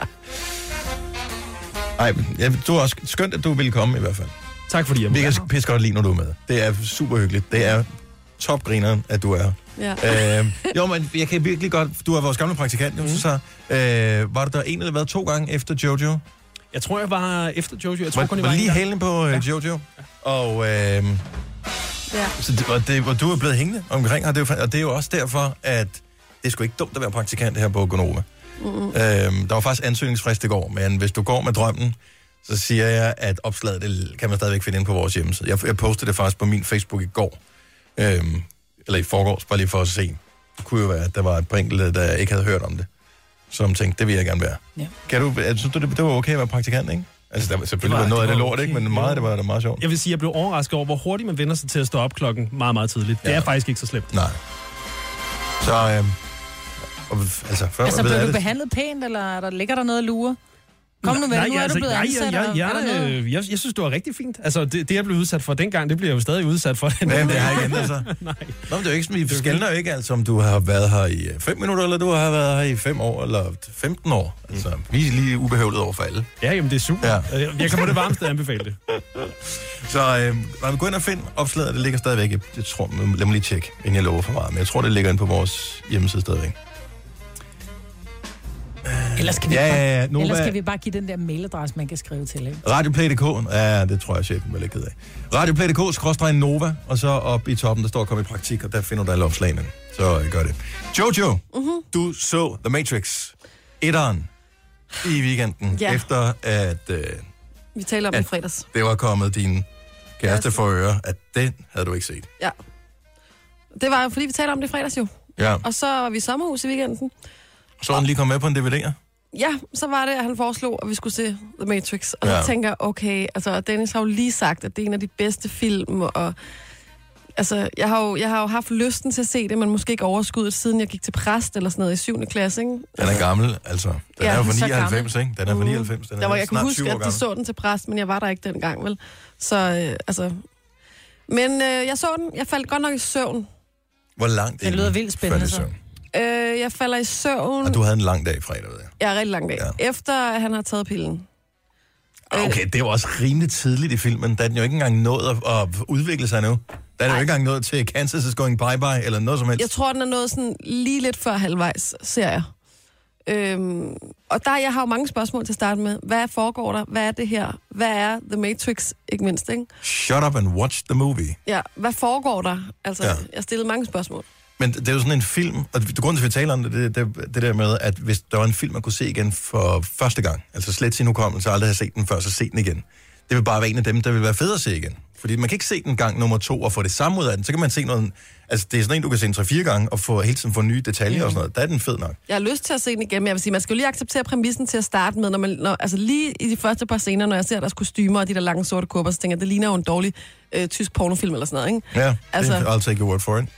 Ej, ja, du er også skønt, at du ville komme i hvert fald. Tak fordi jeg må Vi kan være her. pisse godt lide, når du er med. Det er super hyggeligt. Det er topgrineren, at du er her. Ja. øh, jo, men jeg kan virkelig godt... Du er vores gamle praktikant, jo, så øh, var det der en eller hvad to gange efter Jojo? Jeg tror, jeg var efter Jojo. Jeg tror, Var, kun, jeg var var lige en gang. hælende på øh, Ja. Jojo? Og, øh, Ja. så det, og, det, og du er blevet hængende omkring, og det, er jo, fa- og det er jo også derfor, at det er sgu ikke dumt at være praktikant her på Gonova. Mm-hmm. Øhm, der var faktisk ansøgningsfrist i går, men hvis du går med drømmen, så siger jeg, at opslaget det kan man stadigvæk finde ind på vores hjemmeside. Jeg, jeg postede det faktisk på min Facebook i går, øhm, eller i forgårs, bare lige for at se. Det kunne jo være, at der var et par enkelte, der ikke havde hørt om det, som tænkte, det vil jeg gerne være. Ja. Kan du, altså, synes du, det, det var okay at være praktikant, ikke? Altså, der var selvfølgelig Det var- noget af det det var lort, ikke? okay. Men meget af det var, det var meget sjovt. Jeg vil sige, jeg blev overrasket over, hvor hurtigt man vender sig til at stå op klokken meget, meget tidligt. Det Ja. er faktisk ikke så slemt. Nej. Så, øhm, og, altså, før Altså, man ved blev af du det, behandlet pænt, eller er der, ligger der noget at lure? Kom nu med, nej, nu er altså, du blevet nej, ansat, jeg, og- jeg, eller jeg, noget? øh, jeg, jeg synes, det var rigtig fint. Altså, det, det jeg blev udsat for dengang, det bliver jeg jo stadig udsat for. Men det har ikke ændret sig. Nej. Nå, men det er jo ikke sådan, vi skældner jo ikke, altså, om du har været her i fem minutter, eller du har været her i fem år, eller femten år. Altså, vi er lige ubehøvlet over for alle. Ja, jamen det er super. Ja. Ja. Jeg kan på det varmeste anbefale det. Så øh, når vi går ind og finder opslaget, det ligger stadigvæk, jeg, jeg tror, lad mig lige tjekke, inden jeg lover for meget, men jeg tror, det ligger inde på vores hjemmeside stadigvæk. Ellers skal vi, Ja, bare, ja, ja. Nova- ellers skal vi bare give den der mailadresse, man kan skrive til. Ikke? Radioplay punktum d k, ja, det tror jeg, chefen var lidt ked af. Radioplay punktum d k, skråstreg Nova, og så op i toppen, der står kom i praktik, og der finder du alle opslagene. Så gør det. Jojo, uh-huh. du så The Matrix, etteren, i weekenden, Ja. efter at øh, Vi taler om Ja. det i fredags. det var kommet din kæreste for øre, at den havde du ikke set. Ja. Det var jo, fordi vi talte om det i fredags jo. Ja, Og så var vi i sommerhus i weekenden. så var den lige kommet med på en D V D'er. Ja, så var det, at han foreslog, at vi skulle se The Matrix. Og Ja. så tænker jeg, okay, altså Dennis har jo lige sagt, at det er en af de bedste film, og altså, jeg har jo, jeg har jo haft lysten til at se det, men måske ikke overskuddet, siden jeg gik til præst eller sådan noget i syvende klasse, ikke? Den er gammel, altså. Den Ja, er jo den er fra så nioghalvfems, ikke? Den er fra nioghalvfems. Den Der er var, jeg kan snart huske, tyve år at de gammel. så den til præst, men jeg var der ikke dengang, vel? Så, øh, altså... Men øh, jeg så den. Jeg faldt godt nok i søvn. Hvor langt Det lyder inden vildt spændende, faldt i så. søvn? Øh, jeg falder i søvn. Og du havde en lang dag i fredag, ved jeg. Jeg er rigtig lang dag. Ja. Efter at han har taget pillen. Okay, det er jo også rimelig tidligt i filmen. Der er den jo ikke engang nået at, at udvikle sig nu. Der er den jo ikke engang nået til Kansas is going bye-bye, eller noget som helst. Jeg tror, den er nået sådan lige lidt før halvvejs, ser jeg. Øhm, og der, jeg har jo mange spørgsmål til at starte med. Hvad foregår der? Hvad er det her? Hvad er The Matrix, ikke mindst, ikke? Shut up and watch the movie. Ja, hvad foregår der? Altså, Ja. ja. jeg stillede mange spørgsmål. Men det er jo sådan en film, og det grunden til, at vi taler om det, det, det, det der med, at hvis der var en film, man kunne se igen for første gang, altså slet sin hukommelse, aldrig have set den før, så se den igen. Det vil bare være en af dem, der vil være fed at se igen. Fordi man kan ikke se den gang nummer to og få det samme ud af den. Så kan man se noget, altså det er sådan en, du kan se en tre-fire gange og få, hele tiden få nye detaljer mm. og sådan noget. Der er den fed nok. Jeg har lyst til at se den igen, men jeg vil sige, man skal jo lige acceptere præmissen til at starte med, når man, når, altså lige i de første par scener, når jeg ser deres kostymer og de der lange sorte kupper, så tænker jeg, det ligner jo en dårlig øh, tysk pornofilm eller sådan noget, ikke? Ja, Altså- altså... I'll take your word for it.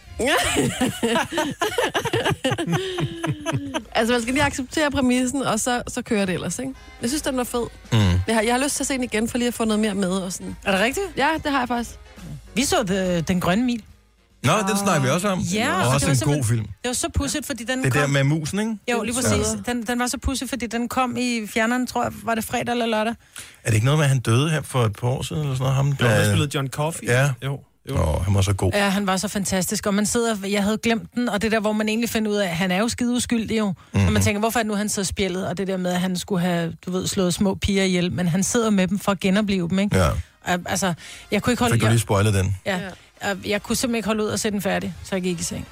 Altså, man skal lige acceptere præmissen, og så, så kører det ellers, ikke? Jeg synes, den var fed. Mm. Jeg har, jeg har lyst til at se den igen, for lige at få noget mere med og sådan. Er det rigtigt? Ja, det har jeg faktisk. Vi så the, Den Grønne Mil. Nå, den snakker vi også om. Ja, og og også det en var god simpelthen- film. Det var så pudsigt, fordi den Det kom... der med musen, ikke? Jo, lige præcis. Den, den var så pudsigt, fordi den kom i fjerneren, tror jeg, var det fredag eller lørdag? Er det ikke noget med, at han døde her for et par år siden, eller sådan noget? Ham, Jo, der- han spillede John Coffey. Ja. Jo. Jo. Åh, han var så god. Ja, han var så fantastisk, og man sidder, jeg havde glemt den, og det der, hvor man egentlig finder ud af, at han er jo skide uskyldig jo. Mm-hmm. Og man tænker, hvorfor er det nu, han så spjældet, og det der med, at han skulle have, du ved, slået små piger ihjel, men han sidder med dem for at genopleve dem, ikke? Ja, Og, altså, jeg kunne ikke holde... fik du Jeg, lige spoilet den. ja, jeg, jeg kunne simpelthen ikke holde ud og se den færdig, så jeg gik i seng.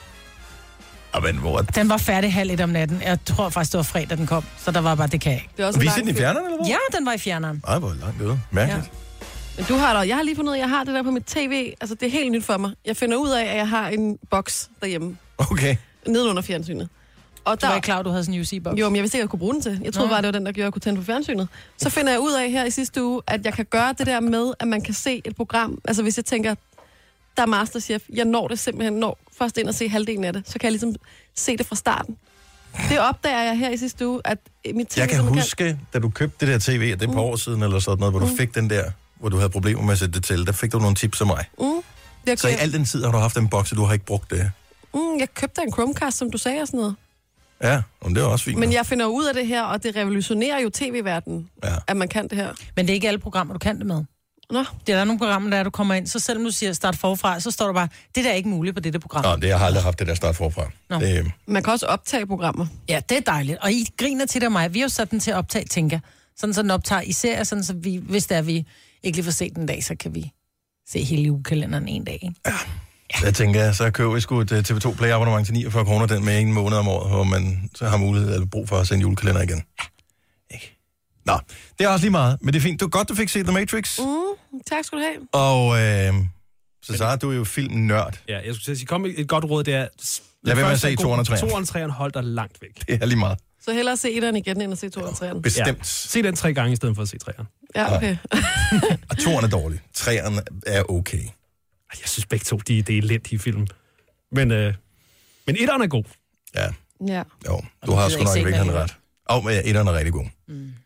Og men hvor... Den var færdig halv et om natten. Jeg tror faktisk, det var fredag, den kom, så der var bare, det kan jeg ikke. Det er også en Viste lang den i film. fjerneren, eller hvad? Ja, den var i fjerneren. Ej, hvor langt ude. Mærkeligt. Ja. Men du har da, jeg har lige fundet ud af, at jeg har det der på mit tv. Altså, det er helt nyt for mig. Jeg finder ud af, at jeg har en boks derhjemme, Okay. nedenunder fjernsynet. Og Du var ikke klar, du havde sådan en U C-boks. Jo, men jeg vidste ikke, at jeg kunne bruge den til. Jeg troede Nå. bare, det var den, der gjorde, at jeg kunne tænde på fjernsynet. Så finder jeg ud af her i sidste uge, at jeg kan gøre det der med, at man kan se et program. Altså hvis jeg tænker, der er Masterchef, jeg når det simpelthen, når først ind og se halvdelen af det, så kan jeg ligesom se det fra starten. Det opdager jeg her i sidste uge, at mit tv... Jeg kan som huske, da du købte det der tv, og det er et par år siden eller sådan noget, hvor du fik den der, hvor du havde problemer med at sætte det til, der fik du nogle tips af mig. Mm, jeg, Så i al den tid har du haft en boks, og du har ikke brugt det. mm, jeg købte en Chromecast, som du sagde, og sådan noget. Ja, og det var også fint. Men jeg finder ud af det her, og det revolutionerer jo tv-verdenen, Ja. at man kan det her. Men det er ikke alle programmer, du kan det med. Nå, Det er der nogle programmer, der er, du kommer ind, så selvom du siger start forfra, så står der bare, det der er ikke muligt på dette program. Nå, det jeg har aldrig haft det der start forfra. Nå. Det, man kan også optage programmer. Ja, det er dejligt. Og I griner til det og mig. Vi har jo sat den til at optage, tænker. Sådan så den optager i serier, sådan så vi, hvis der vi ikke lige får set den dag, så kan vi se hele julekalenderen en dag. Ikke? jeg tænker, så køber vi sgu et T V to Play abonnement til niogfyrre kroner, den med en måned om året, hvor man så har mulighed eller brug for at se en julekalender igen. Ikke? Nå, det er også lige meget, men det er fint. Det var godt, du fik set The Matrix. Mm, tak skal du have. Og øh, så så du er jo filmnørd. Ja, jeg skulle til at sige, kom med et godt råd, det er... Lad være med at se toeren og treeren. toeren og treeren hold dig langt væk. Det er lige meget. Så hellere se etteren igen, end at se toeren og treeren. Bestemt. Ja. Se den tre gange, i stedet for at se treeren. Ja, okay. Og toeren er dårlig. Treeren er okay. Ej, jeg synes begge to, de, det er elendige film. Men, øh, men etteren er god. Ja, Ja. jo. Du har gider sgu ikke nok se i den virkeligheden alligevel. ret. Og men ja, etteren er rigtig god. Mm.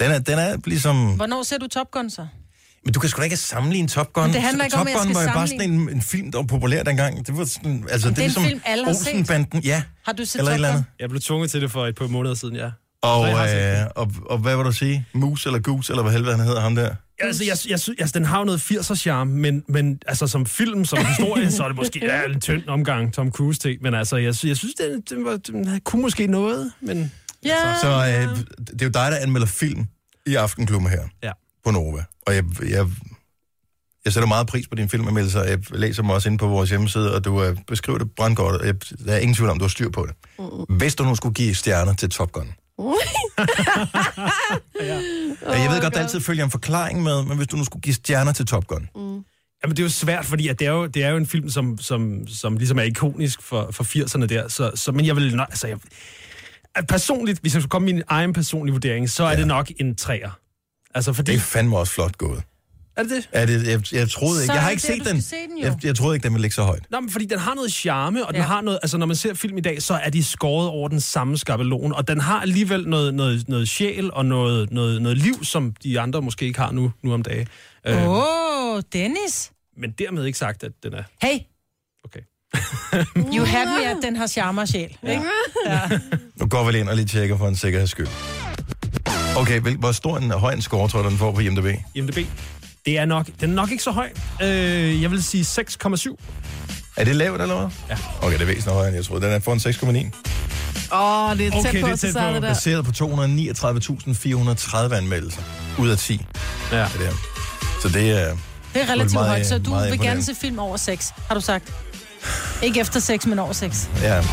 Den er, den er ligesom... Hvornår ser du Top Gun så? Men du kan sgu da ikke sammenligne Top Gun. Men det handler ikke Top om, at jeg Gun skal var jo bare sammenligne. sådan en, en film, der var populær dengang. Det var sådan, altså, det, det er en ligesom film, alle har set. Olsen-banden, ja. Har du set eller Top et eller Gun? andet. Jeg blev tvunget til det for et par måneder siden, ja. Og, jeg har set øh, og, og hvad vil du sige? Mus eller Goose, eller hvad helvede han hedder, ham der? Ja, altså, jeg, jeg, jeg, altså, den har jo noget firsers charme, men, men altså, som film, som historie, så er det måske ja, en tynd omgang Tom Cruise til. Men altså, jeg, jeg synes, den, den, var, den kunne måske noget, men... Ja. Så øh, det er jo dig, der anmelder film i Aftenklubben her Ja. på Nova. Og jeg, jeg, jeg sætter meget pris på dine filmanmeldelser. Jeg læser dem også inde på vores hjemmeside, og du øh, beskriver det brandgodt. Og jeg, der er ingen tvivl om, du har styr på det. Mm. Hvis du nu skulle give stjerner til Top Gun. ja. Jeg ved godt, der altid følger en forklaring med, men hvis du nu skulle give stjerner til Top Gun. Mm. Jamen, det er jo svært, fordi at det, er jo, det er jo en film, som, som, som ligesom er ikonisk for, for firserne der. Så, så, men jeg vil nok... Altså, jeg, personligt, hvis jeg skulle komme med min egen personlige vurdering, så er ja. det nok en træer. Altså, fordi... Det er fandme også flot gået. Er det det? Er det jeg, jeg troede ikke. Så Jeg har det ikke der, set den. se den jeg, jeg troede ikke, den ville ligge så højt. Nå, men fordi den har noget charme, og den ja. har noget... Altså, når man ser film i dag, så er de skåret over den samme skabelon, og den har alligevel noget, noget, noget sjæl og noget, noget, noget liv, som de andre måske ikke har nu, nu om dagen. Åh, oh, Dennis. Men dermed ikke sagt, at den er... Hey. Okay. You had me, at den har charme og sjæl, ikke? Ja. Nu går vi lige ind og lige tjekker for en sikkerheds skyld. Okay, hvor stor en høj en score, tror du, den får på I M D B? I M D B? Det er nok, den er nok ikke så høj. Øh, jeg vil sige seks komma syv. Er det lavt, eller hvad? Ja. Okay, det er væsentligt højere, end jeg troede. Den er for en seks komma ni. Åh, oh, det er tæt Okay, på, det er så tæt så er på. det der. Baseret på to hundrede niogtredive tusind fire hundrede og tredive anmeldelser. Ud af ti. Ja. Er det. Så det er... Det er relativt meget- højt, så du meget vil gerne imponerende. se film over seks, har du sagt. Ikke efter seks, men over seks. Ja.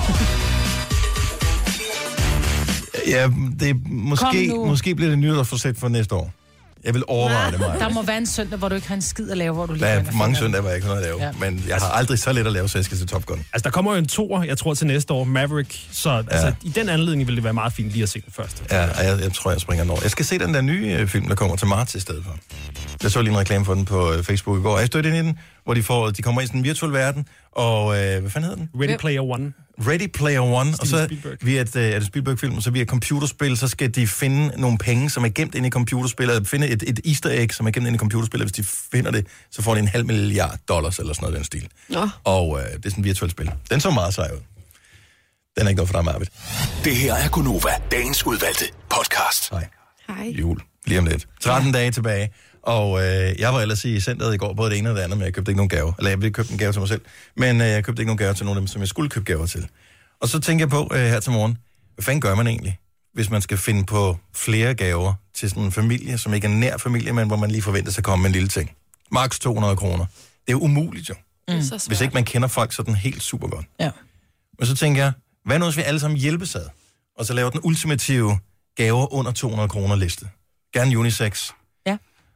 Ja, det er måske, nu. måske bliver det nytårsforsæt for næste år. Jeg vil overveje det, Der meget. må være en søndag, hvor du ikke har en skid at lave, hvor du lige Der går ind er og mange finder den. søndage, hvor jeg ikke har noget at lave. Ja. Men jeg har aldrig så let at lave, så jeg skal til Top Gun. Altså, der kommer jo en toer, jeg tror, til næste år, Maverick. Så altså, i den anledning vil det være meget fint lige at se den første. Ja, og jeg, jeg tror, jeg springer den over. Jeg skal se den der nye øh, film, der kommer til marts i stedet for. Jeg så lige en reklame for den på øh, Facebook i går. Jeg stødte ind i den, hvor de, får, de kommer ind i sådan en virtuel verden, og øh, hvad fanden hedder den? Ready Player One. Ready Player One, og så Spielberg. via et, øh, er det Spielberg-film, og så via computerspil, så skal de finde nogle penge, som er gemt inde i computerspillet, eller finde et, et easter egg, som er gemt inde i computerspillet. Hvis de finder det, så får de en halv milliard dollars, eller sådan noget den stil. Nå. Og øh, det er sådan et virtuelt spil. Den så meget sej ud. Den er ikke noget for dig, Marvitt. Det her er Gonova, dagens udvalgte podcast. Nej. Hej. Jul. Lige om lidt. tretten dage tilbage. Og øh, jeg var ellers i centret i går, både det ene og det andet, men jeg købte ikke nogen gave. Eller jeg ville købe en gave til mig selv, men øh, jeg købte ikke nogen gave til nogen af dem, som jeg skulle købe gaver til. Og så tænker jeg på øh, her til morgen, hvad fanden gør man egentlig, hvis man skal finde på flere gaver til sådan en familie, som ikke er nær familie, men hvor man lige forventer sig at komme med en lille ting. Max to hundrede kroner. Det er jo umuligt jo, Mm. Så hvis ikke man kender folk sådan helt super godt. Ja. Men så tænker jeg, hvad nu hvis vi alle sammen hjælpes ad, og så laver den ultimative gaver under to hundrede kroner liste. Gerne unisex. Ja.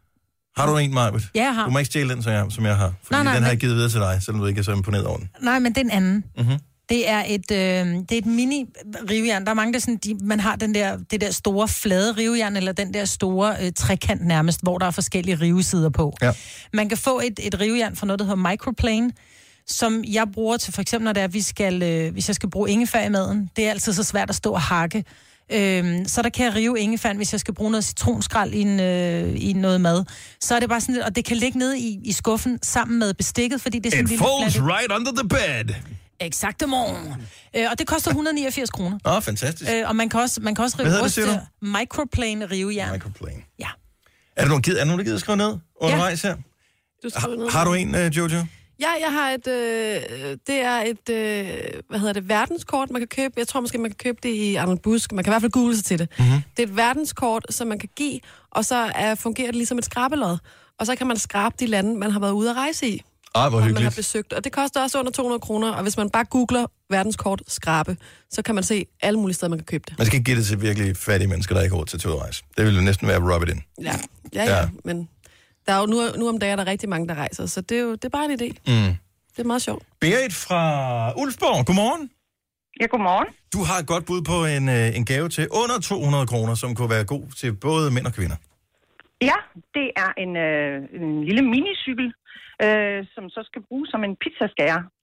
Har du en, Marvitt? Ja, jeg har. Du må ikke stjæle den, som jeg, som jeg har. Fordi Nej, nej, den har men- jeg givet videre til dig, selvom du ikke er så imponeret over den. Nej, men det er en anden. Mm-hmm. Det er et, øh, det er et mini-rivejern. Der er mange, der sådan, de, man har den der, det der store flade rivejern, eller den der store øh, trekant nærmest, hvor der er forskellige rivesider på. Ja. Man kan få et, et rivejern fra noget, der hedder microplane, som jeg bruger til, for eksempel når det er, vi skal, øh, hvis jeg skal bruge ingefær i maden. Det er altid så svært at stå og hakke. Øhm, så der kan jeg rive ingefær, hvis jeg skal bruge noget citronskrald i, en, øh, i noget mad. Så er det bare sådan lidt, og det kan ligge nede i, i skuffen sammen med bestikket, fordi det er sådan It en lille falls flatte. right under the bed. Exactement. Øh, og det koster et hundrede og niogfirs kroner. Åh, oh, fantastisk. Øh, og man kan også, man kan også Hvad rive hedder det, ost siger til microplane rivejern. Microplane. Ja. Er der nogen, gider, er der nogen, der gider skrive ned undervejs her? Du skriver ned. Har, har du en, uh, Jojo? Ja, jeg har et, øh, det er et, øh, hvad hedder det, verdenskort, man kan købe. Jeg tror måske, man kan købe det i Arnold Busk. Man kan i hvert fald google sig til det. Mm-hmm. Det er et verdenskort, som man kan give, og så er, fungerer det ligesom et skrabelod. Og så kan man skrabe de lande, man har været ude at rejse i. Ej, hvor og man har hyggeligt. besøgt. Og det koster også under to hundrede kroner, og hvis man bare googler verdenskort skrabe, så kan man se alle mulige steder, man kan købe det. Man skal ikke give det til virkelig fattige mennesker, der ikke har råd til turrejse. Det ville jo næsten være rub it in. Ja, ja, ja. Ja. Men der er jo nu, nu om dagen er der rigtig mange, der rejser, så det er jo det er bare en idé. Mm. Det er meget sjovt. Berit fra Ulfborg, godmorgen. Ja, godmorgen. Du har et godt bud på en, øh, en gave til under to hundrede kroner, som kunne være god til både mænd og kvinder. Ja, det er en, øh, en lille minicykel, øh, som så skal bruges som en pizzaskærer.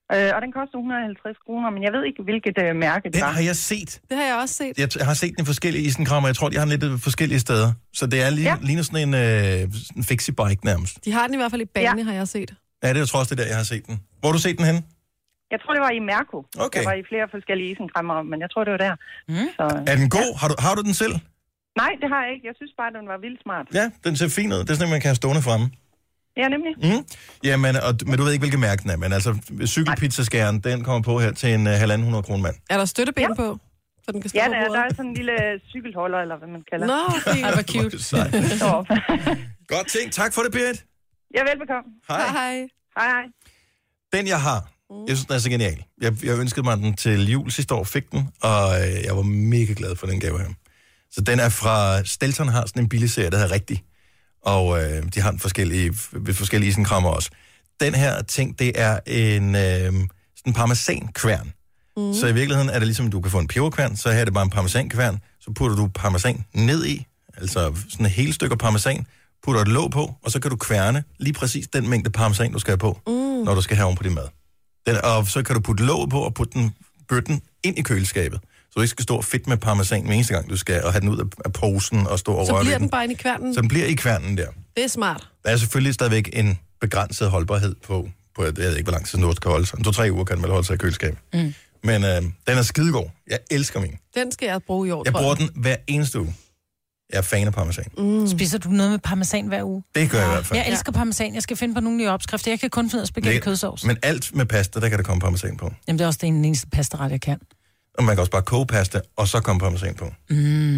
Øh, og den koster et hundrede og halvtreds kroner, men jeg ved ikke, hvilket øh, mærke det Den var. har jeg set. Det har jeg også set. Jeg t- har set den i forskellige isenkrammer. Jeg tror, de har den lidt forskellige steder. Så det er lige, ja. ligner sådan en, øh, en fixie-bike nærmest. De har den i hvert fald i bane, ja. Har jeg set. Ja, det er jo trods det der, jeg har set den. Hvor har du set den henne? Jeg tror, det var i Mærko. Okay. Jeg var i flere forskellige isenkrammer, men jeg tror, det var der. Mm. Så, er den god? Ja. Har, du, har du den selv? Nej, det har jeg ikke. Jeg synes bare, den var vildt smart. Ja, den ser fin ud. Det er sådan, man kan have stående fremme. Ja, nemlig. Mm. Ja, men, og, men du ved ikke, hvilket mærke den er. Men altså, cykelpizzaskæren, den kommer på her til en uh, halvanden hundrede kroner mand. Er der støtteben ja. På? Så den kan stå ja, der er, der er sådan en lille cykelholder, eller hvad man kalder. Nå, fint. Det var cute. Godt ting. Tak for det, Berit. Ja, velbekomme. Hej. Hej. Hej, hej. Den, jeg har, jeg synes, den er så genial. Jeg, jeg ønskede mig den til jul sidste år, fik den, og øh, jeg var mega glad for den gave her. Så den er fra, Stelton har sådan en billig serie, der hedder Rigtig. Og øh, de har den forskellige, ved forskellige isenkrammer også. Den her ting, det er en øh, sådan en parmesankværn. Mm. Så i virkeligheden er det ligesom, du kan få en peberkværn, så her er det bare en parmesankværn. Så putter du parmesan ned i, altså sådan et hele stykke parmesan, putter et låg på, og så kan du kværne lige præcis den mængde parmesan, du skal have på, mm. når du skal have oven på din mad. Den, og så kan du putte låget på og putte den, bøtten ind i køleskabet. Så du ikke skal stå og fedt med parmesan hver eneste gang, du skal og have den ud af, af posen og stå og så røre bliver den. den bare inde i kværnen? Så den bliver i kværnen der. Det er smart. Der er selvfølgelig stadigvæk en begrænset holdbarhed på, på jeg ved ikke, hvor lang tid den skal holde sig. To-tre uger kan den vel holde sig i køleskabet. Mm. Men øh, den er skidegod. Jeg elsker min. Den skal jeg bruge i år, Jeg bruger den hver eneste uge. Jeg er fan af parmesan. Mm. Spiser du noget med parmesan hver uge? Det gør jeg i hvert fald. Jeg elsker parmesan. Jeg skal finde på nogle nye opskrifter. Jeg kan kun finde ud af spaghetti kødsovs. Men alt med pasta, der kan der komme parmesan på. Jamen, det er også den eneste pastaret, jeg kan. Og man kan også bare koge pasta, og så komme parmesan på. Mm.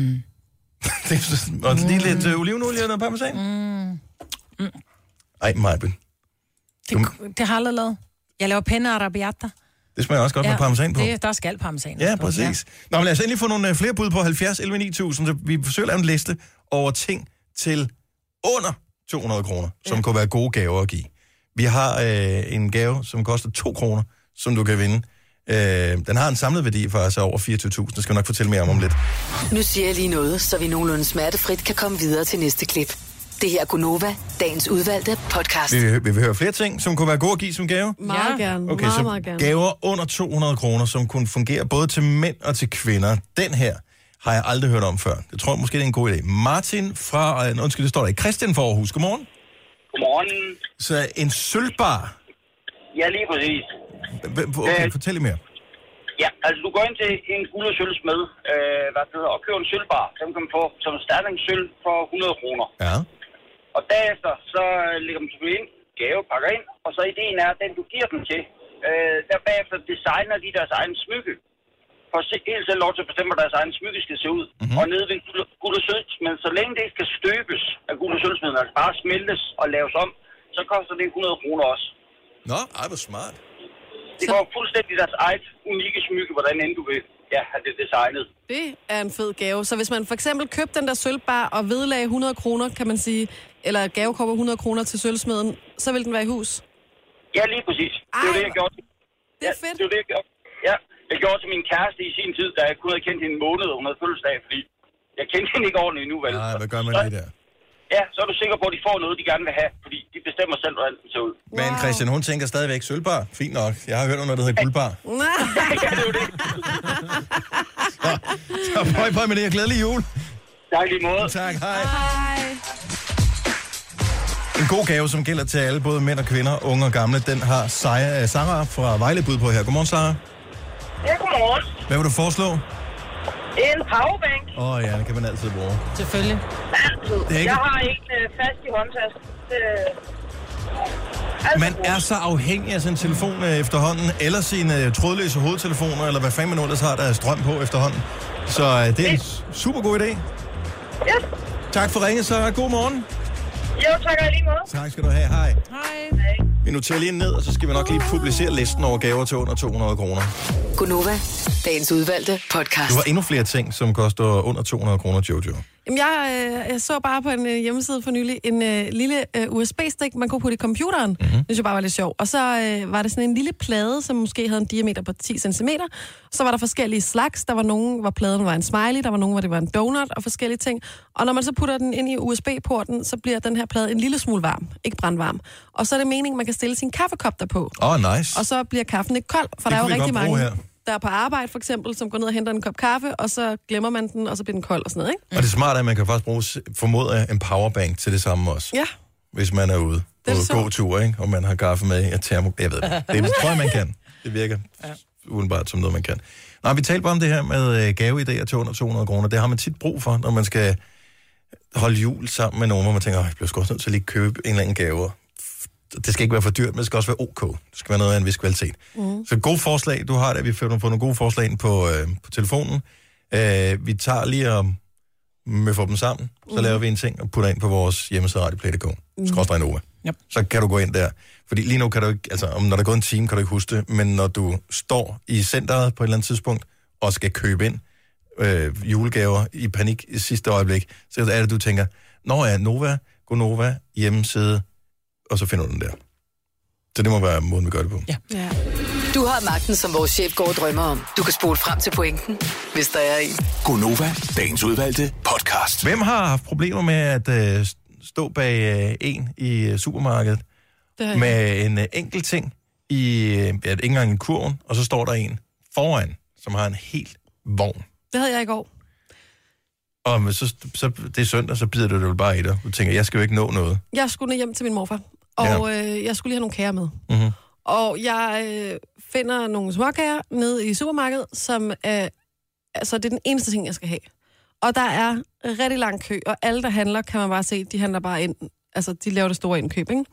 det er, og lige lidt uh, olivenolie og noget parmesan. Mm. Mm. Ej, Majben. Det, det har jeg aldrig lavet. Jeg laver penne arrabbiata. Det smager også godt ja, med parmesan på. Det, der skal parmesan. Ja, præcis. Ja. Nå, men lad os endelig få nogle uh, flere bud på halvfjerds elleve ni tusind, så vi forsøger at lave en liste over ting til under to hundrede kroner, som ja. kunne være gode gaver at give. Vi har øh, en gave, som koster to kroner, som du kan vinde. Øh, den har en samlet værdi for altså over fireogtyve tusind. Det skal jeg nok fortælle mere om om lidt. Nu siger jeg lige noget, så vi nogenlunde smertefrit kan komme videre til næste klip. Det her er Gunova, dagens udvalgte podcast. Vi, vi vil høre flere ting, som kunne være gode at give som gave. Meget ja. gerne. Okay, meget, så meget gerne. Gaver under to hundrede kroner, som kunne fungere både til mænd og til kvinder. Den her har jeg aldrig hørt om før. Det tror jeg måske, det er en god idé. Martin fra, øh, undskyld, det står der ikke. Christian fra Aarhus. Godmorgen. Godmorgen. Så en sølvbar. Ja, lige præcis. Okay, øh, fortæl lidt mere. Ja, altså du går ind til en guld- og sølvsmed, øh, hvad det hedder, og køber en sølvbar, som kan få som erstatning sølv for hundrede kroner. Ja. Og derefter, så lægger man selvfølgelig ind, gave, pakker ind, og så ideen er, at den du giver den til, øh, der bagefter designer de deres egen smykke. For helt selv lov til at bestemme, hvordan deres egen smykke skal se ud. Mm-hmm. Og nede ved guld og sølv, men så længe det ikke skal støbes af guld og sølvsmeden, altså bare smeltes og laves om, så koster det hundrede kroner også. Nå, ej, hvor smart. Det går fuldstændig deres eget unikke smykke, hvordan end du vil ja, have det designet. Det er en fed gave. Så hvis man for eksempel købte den der sølvbar og vedlagde hundrede kroner, kan man sige, eller gavekopper hundrede kroner til sølvsmeden, så vil den være i hus? Ja, lige præcis. Ej, det var det, jeg gjorde. Det er fedt. Ja, det var det, jeg gjorde. Ja, jeg gjorde til min kæreste i sin tid, da jeg kun havde kendt hende en måned, og hun havde fødselsdag, fordi jeg kendte hende ikke ordentligt endnu, vel? Nej, hvad gør man lige der? Ja, så er du sikker på, at de får noget, de gerne vil have, fordi de bestemmer selv, hvordan den ser ud. Wow. Men Christian, hun tænker stadigvæk sølvbar. Fint nok. Jeg har hørt om noget, der hedder guldbar. Ja, det er jo det. så, så prøv, prøv med det. Glædelig jul. Tak lige måde. Tak, hej. Hej. En god gave, som gælder til alle, både mænd og kvinder, unge og gamle, den har Sarah, Sarah fra Vejle bud på her. Godmorgen, Sarah. Ja, godmorgen. Hvad vil du foreslå? En powerbank. Åh oh, ja, det kan man altid bruge. Selvfølgelig. Altid. Ikke... Jeg har en øh, fast i håndtasken. Øh... Man er så afhængig af sin telefon øh, efterhånden, eller sine øh, trådløse hovedtelefoner, eller hvad fanden man ellers har, der er strøm på efterhånden. Så øh, det er en super god idé. Ja. Tak for ringet, så god morgen. Jo, tak og lige måde. Tak skal du have. Hej. Hej. Hej. Vi noterer lige ned, og så skal vi nok lige publicere listen over gaver til under to hundrede kroner. Gunova, dagens udvalgte podcast. Du har endnu flere ting, som koster under to hundrede kroner, Jojo. Jamen, jeg, øh, jeg så bare på en øh, hjemmeside for nylig en øh, lille øh, U S B-stik, man kunne putte i computeren. Mm-hmm. Det synes jeg bare var lidt sjovt. Og så øh, var det sådan en lille plade, som måske havde en diameter på ti centimeter. Så var der forskellige slags. Der var nogen, hvor pladen var en smiley, der var nogen, hvor det var en donut og forskellige ting. Og når man så putter den ind i U S B-porten, så bliver den her plade en lille smule varm, ikke brandvarm. Og så er det meningen, man kan stille sin kaffekop derpå. Åh, oh, nice. Og så bliver kaffen ikke kold, for det der er jo rigtig mange... Her. Der er på arbejde, for eksempel, som går ned og henter en kop kaffe, og så glemmer man den, og så bliver den kold og sådan noget, ikke? Og det smarte er, at man kan faktisk bruge, formodet en powerbank til det samme også. Ja. Hvis man er ude på gåtur, ikke? Og man har kaffe med i termo... Jeg ved det. Det tror jeg, man kan. Det virker ja. udenbart som noget, man kan. Nå, vi talte bare om det her med gaveidéer til under to hundrede kroner. Det har man tit brug for, når man skal holde jul sammen med nogen, hvor man tænker, jeg bliver sgu også nødt til at lige købe en eller anden gave. Det skal ikke være for dyrt, men det skal også være ok. Det skal være noget af en vis kvalitet. Mm. Så gode forslag, du har det. Vi har fået nogle gode forslag ind på, øh, på telefonen. Øh, vi tager lige og møffer dem sammen. Så mm. laver vi en ting og putter ind på vores hjemmeside radioplay punktum d k. Mm. Skråstreg Nova. Yep. Så kan du gå ind der. Fordi lige nu kan du ikke, altså om når der går en time, kan du ikke huske det. Men når du står i centret på et eller andet tidspunkt og skal købe ind øh, julegaver i panik i sidste øjeblik, så er det, du tænker, nå ja, Nova, gå Nova, hjemmeside, og så finder du den der. Så det må være måden, vi gør det på. Ja. Ja. Du har magten, som vores chef går og drømmer om. Du kan spole frem til pointen, hvis der er en. Gonova, dagens udvalgte podcast. Hvem har haft problemer med at øh, stå bag øh, en i øh, supermarkedet med en øh, enkelt ting i øh, ja, ikke engang i kurven, og så står der en foran, som har en helt vogn. Det havde jeg i går. Og så, så det er søndag, så bider du det bare i dig. Du tænker, jeg skal jo ikke nå noget. Jeg skulle ned hjem til min morfar, og ja. øh, jeg skulle lige have nogle kager med. Mm-hmm. Og jeg øh, finder nogle småkager nede i supermarkedet, som er, altså det er den eneste ting, jeg skal have. Og der er rigtig lang kø, og alle, der handler, kan man bare se, de handler bare ind. Altså, de laver det store indkøb, ikke?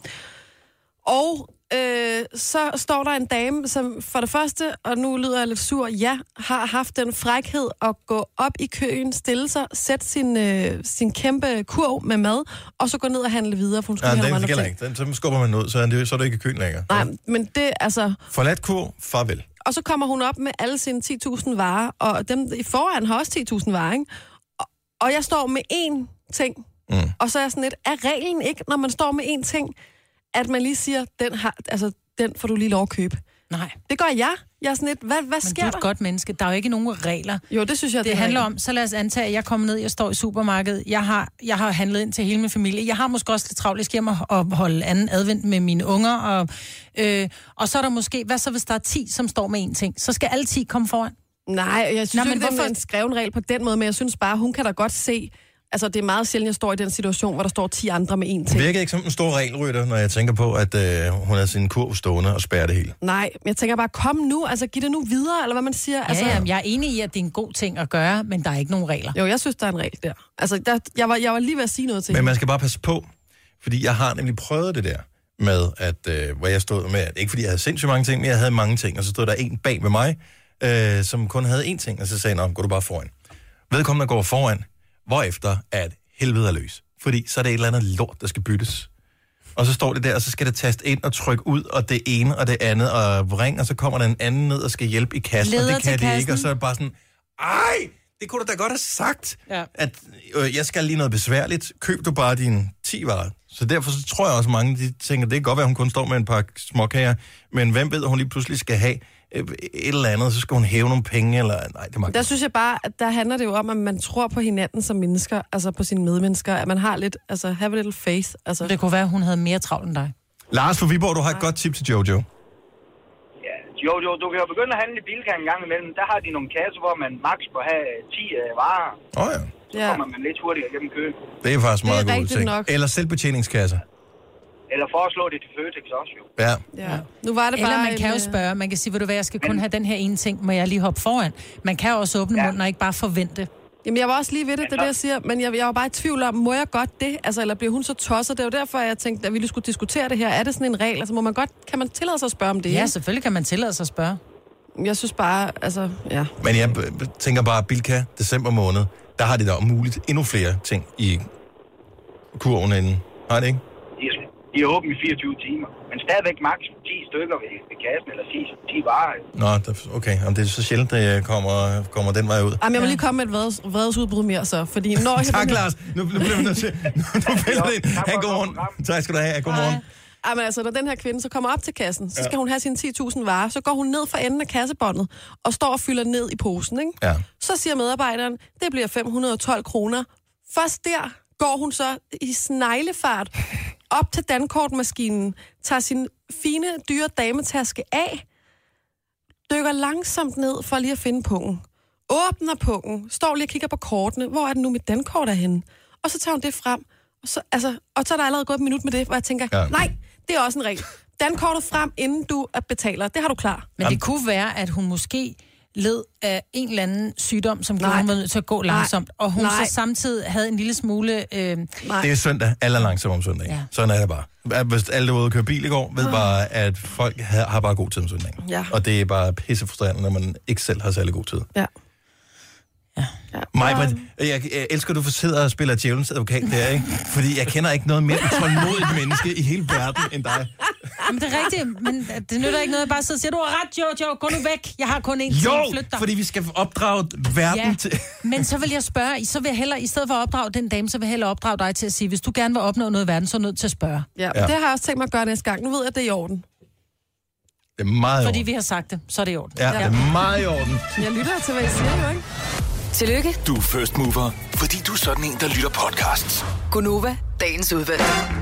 Og øh, så står der en dame, som for det første, og nu lyder jeg lidt sur, ja, har haft den frækhed at gå op i køen, stille sig, sætte sin, øh, sin kæmpe kurv med mad, og så gå ned og handle videre, for hun skulle ja, have nogle andre ting. Den, så skubber man ud, så er det, så er det ikke i køen længere. Nej, men det altså... Forladt kurv, farvel. Og så kommer hun op med alle sine ti tusind varer, og dem i foran har også ti tusind varer, ikke? Og, og jeg står med én ting, mm. og så er jeg sådan lidt, er reglen ikke, når man står med én ting, at man lige siger, den, har, altså, den får du lige lov at købe. Nej. Det gør jeg. Jeg er sådan lidt, hvad, hvad sker der? Men du er et godt menneske. Der er jo ikke nogen regler. Jo, det synes jeg, det, det handler om. Så lad os antage, at jeg kommer ned, jeg står i supermarkedet. Jeg har, jeg har handlet ind til hele min familie. Jeg har måske også lidt travlt, jeg skal hjem og holde anden advent med mine unger. Og, øh, og så er der måske, hvad så hvis der er ti, som står med en ting? Så skal alle ti komme foran? Nej, jeg synes Nå, ikke, det er en skreven regel på den måde, men jeg synes bare, hun kan da godt se... Altså, det er meget sjældent, jeg står i den situation, hvor der står ti andre med én ting. Det virker ikke som en stor regelrytter, når jeg tænker på, at øh, hun har sin kurv stående og spærrer det hele. Nej, men jeg tænker bare, kom nu, altså giv det nu videre, eller hvad man siger. Ja, altså... jamen, jeg er enig i, at det er en god ting at gøre, men der er ikke nogen regler. Jo, jeg synes, der er en regel der. Altså, der, jeg, var, jeg var lige ved at sige noget til Men hende. Man skal bare passe på, fordi jeg har nemlig prøvet det der med, at øh, hvor jeg stod med, ikke fordi jeg havde sindssygt mange ting, men jeg havde mange ting, og så stod der en bag ved mig, øh, som kun havde én ting, og så sagde han, gå du bare foran. Vedkommende går foran, hvorefter at helvede er løs. Fordi så er det et eller andet lort, der skal byttes. Og så står det der, og så skal det taste ind og trykke ud, og det ene og det andet, og ring, og så kommer der en anden ned og skal hjælpe i kassen, Leder og det kan det ikke, og så er det bare sådan, ej, det kunne du da godt have sagt, ja. at øh, jeg skal lige noget besværligt, køb du bare dine ti varer. Så derfor så tror jeg også, mange de tænker, det kan godt være, at hun kun står med en par småkager, men hvem ved, at hun lige pludselig skal have et eller andet, så skal hun hæve nogle penge, eller nej, det må Der synes jeg bare, at der handler det jo om, at man tror på hinanden som mennesker, altså på sine medmennesker, at man har lidt, altså have a little faith. Altså. Det kunne være, at hun havde mere travlt end dig. Lars fra Viborg, du har et godt tip til Jojo. Ja, Jojo, du kan jo begynde at handle i Bilka en gang imellem. Der har de nogle kasser, hvor man maks må have ti uh, varer. Åh oh, ja. Så kommer man lidt hurtigere gennem køen. Det er faktisk meget god ting. Nok. Eller selvbetjeningskasser. Eller foreslå det til Føtex også, jo. Ja. ja. Nu var det Eller bare man kan jo spørge, man kan sige, ved du hvad, jeg skal kun Men... have den her ene ting, må jeg lige hoppe foran. Man kan også åbne ja. munden og ikke bare forvente. Jamen, jeg var også lige ved det, det er det, jeg siger, men jeg, jeg var bare i tvivl om, må jeg godt det? Altså, eller bliver hun så tosset? Det er jo derfor, jeg tænkte, at vi lige skulle diskutere det her. Er det sådan en regel? Altså, må man godt, kan man tillade sig at spørge om det? Ja, selvfølgelig kan man tillade sig at spørge. Jeg synes bare, altså, ja. Men jeg tænker bare, Bilka, december måned, der har de da muligt endnu flere ting i kurven inden. Har det ikke? De er åbent i fireogtyve timer. Men stadigvæk maks ti stykker ved, ved kassen, eller ti, ti varer. Nå, okay. Om det er så sjældent, det kommer, kommer den vej ud. Jamen, jeg må lige komme med et vreds, vredesudbrud mere så, fordi når... tak, Lars. Nu, nu bliver vi nødt til... Nu, nu fælder det ind. Ha' en godmorgen. Tak skal du have. Godmorgen. Jamen altså, når den her kvinde så kommer op til kassen, så skal ja. hun have sine ti tusind varer, så går hun ned for enden af kassebåndet og står og fylder ned i posen, ikke? Ja. Så siger medarbejderen, det bliver fem hundrede og tolv kroner. Først der går hun så i sneglefart op til dankortmaskinen, tager sin fine, dyre dametaske af, dykker langsomt ned for lige at finde pungen. Åbner pungen, står lige og kigger på kortene. Hvor er det nu, mit dankort er henne? Og så tager hun det frem. Og så, altså, og så er der allerede gået et minut med det, hvor jeg tænker, ja. nej, det er også en regel. Dankortet frem, inden du betaler. Det har du klar. Men det kunne være, at hun måske led af en eller anden sygdom, som gjorde hun nødt til at gå langsomt, og hun Nej. så samtidig havde en lille smule... Øh... Det er søndag. Alle er langsomt om søndag. Ja. Sådan er det bare. Hvis alle der var ude og køre bil i går, ved bare, at folk har bare god tid om søndag. Ja. Og det er bare pissefrustrerende, når man ikke selv har særlig god tid. Ja. Ja. Ja. Majbrit, jeg, jeg elsker, at du sidder og spiller djævelens advokat der, ikke? Fordi jeg kender ikke noget mere utålmodigt menneske i hele verden end dig. Jamen, det er rigtigt, men det nytter ikke noget, at bare sidde og sige, du har ret, Jojo, gå nu væk, jeg har kun én ting, jo, flyt dig. Fordi vi skal opdrage verden ja, til... men så vil jeg spørge, så vil jeg hellere, i stedet for at opdrage den dame, så vil jeg hellere opdrage dig til at sige, hvis du gerne vil opnå noget i verden, så er du nødt til at spørge. Ja, ja, det har jeg også tænkt mig at gøre næste gang. Nu ved jeg, at det er i orden. Det er meget i Fordi orden. vi har sagt det, så er det i orden. Ja, ja. Det er meget i orden. Jeg lytter til, hvad I siger, jo, ikke? Tillykke. Du er first mover, fordi du er sådan en, der lytter podcasts. Gunova, dagens udvalgte.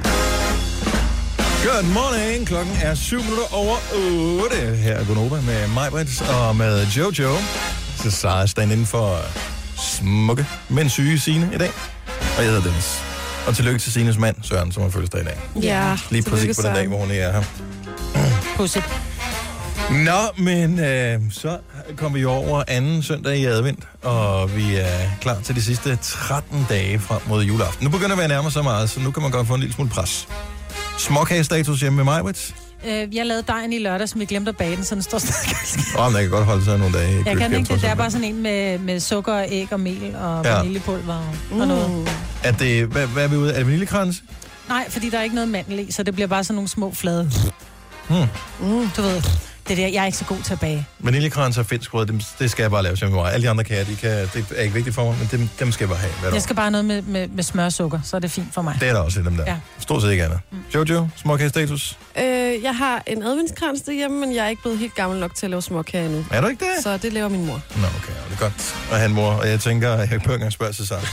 Good morning. Klokken er syv minutter over otte. Her er Gunova med Majbrit og med Jojo. Så Sara stand inden for smukke, men syge Signe i dag. Og jeg hedder Dennis. Og tillykke til Signes mand, Søren, som har fødselsdag i dag. Ja, lige præcis på den dag, hvor hun er her. Pudsigt. Nå, men øh, så kommer vi over anden søndag i advent, og vi er klar til de sidste tretten dage frem mod juleaften. Nu begynder vi at nærme så meget, så nu kan man godt få en lille smule pres. Småkagestatus hjemme med Majbrit? Øh, jeg lavede dejen i lørdag, som vi glemte at bage den, så den står stadig. Åh, oh, men jeg kan godt holde sig nogle dage i Jeg kan ikke det. Det er bare sådan en med, med sukker, æg og mel og ja. vaniljepulver og, uh. og noget. Er det, hvad, hvad er vi ude? Er det vaniljekrans? Nej, fordi der er ikke noget mandel i, så det bliver bare sådan nogle små flade. Hmm. Mm. Du ved, det der, jeg er ikke så god til at bage. Vaniljekrans og fedtskrød, dem, det skal jeg bare lave sammen med mig. Alle de andre kan, de kan, det er ikke vigtigt for mig, men dem, dem skal jeg bare have. Hvad jeg skal bare noget med, med, med smør og sukker, så er det fint for mig. Det er der også dem der. Ja. Stort set ikke andet. Mm. Jojo, småkagestatus? Øh, jeg har en adventskrans derhjemme, men jeg er ikke blevet helt gammel nok til at lave småkager endnu. Er du ikke det? Så det laver min mor. Nå, okay, det er godt at have en mor, og jeg tænker, at jeg på en gang spørger sig sammen.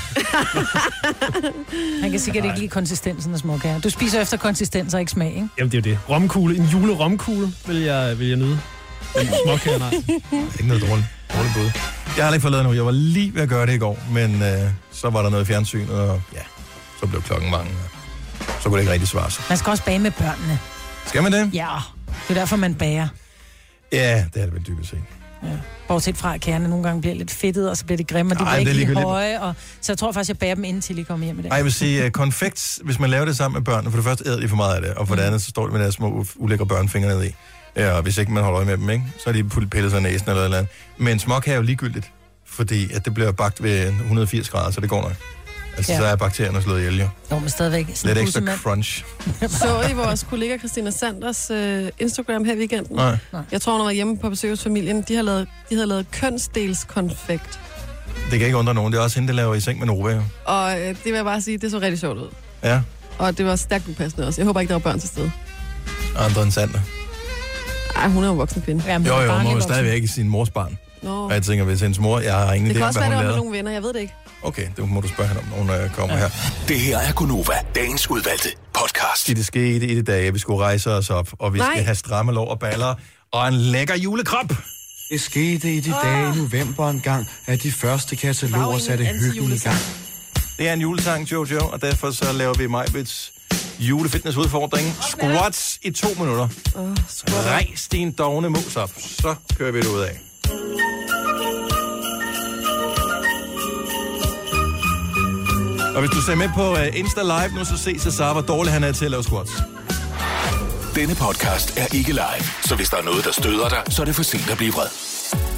Han kan sikkert Nej. ikke lide konsistensen af småkager. Du spiser efter konsistens og ikke smag, ikke? Jamen, det er jo det. Romkugle, en juleromkugle vil jeg, vil jeg nyde. Men småkager, nej. Ikke noget dårligt. Dårligt bud. Jeg har ikke fået lavet noget. Jeg var lige ved at gøre det i går, men øh, så var der noget fjernsyn, og ja, så blev klokken mange. Så kunne det ikke rigtig svare sig. Man skal også bage med børnene. Skal man det? Ja, det er derfor, man bager. Ja, det er det vel dybest set. Ja. Bortset fra, at kærne nogle gange bliver lidt fedtet, og så bliver det grimme, og de Ej, bliver ikke lige høje. Og, så jeg tror faktisk, jeg bager dem indtil de kommer hjem i dag. Ej, jeg vil sige, uh, konfekt, hvis man laver det sammen med børnene, for det første æder de for meget af det, og for det andet, så står de med deres små ulækre børnefingre ned i. Ja, og hvis ikke man holder øje med dem, ikke? Så er de pillet sig næsen eller eller andet. Men småkage er jo ligegyldigt, fordi at det bliver bagt ved et hundrede og firs grader, så det går nok. Altså, ja. Så er bakterierne slået ihjel, jo. Jo, men stadigvæk. Lidt ekstra crunch. Så I vores kollega Christina Sanders uh, Instagram her i weekenden? Nej. Jeg tror, hun var hjemme på besøg hos familien. De har lavet, de havde lavet kønsdelskonfekt. Det kan ikke undre nogen. Det er også hende, der laver i seng med Nova. Og uh, det vil jeg bare sige, det så rigtig sjovt ud. Ja. Og det var stærkt upassende også. Jeg håber ikke, der var børn til stede. Andre end Sander. Ej, hun er jo voksen kvinde. Jamen, jo, jo, hun er jo stadigvæk sin mors barn. Nå. Og jeg tænker, hvis hendes mor, jeg har ingen idé om, hvad hun lavede. Det kan også være, det var med nogle venner, jeg ved det ikke. Okay, det må du spørge hende om, når hun kommer ja. her. Det her er Gunova, dagens udvalgte podcast. Det skete i det dage, at vi skulle rejse os op, og vi Nej. skal have stramme lår og baller, og en lækker julekrop. Det skete i de oh. dage i november en gang, at de første kataloger satte hyggen i gang. Det er en julesang, Jojo, og derfor så laver vi Majbrits julefitnessudfordring. Squats i to minutter. Oh, Rejs din dogne mus op, så kører vi det ud af. Og hvis du ser med på uh, Insta Live nu, så se Cesar, hvor dårlig han er til at lave squats. Denne podcast er ikke live, så hvis der er noget, der støder dig, så er det for sent at blive vred.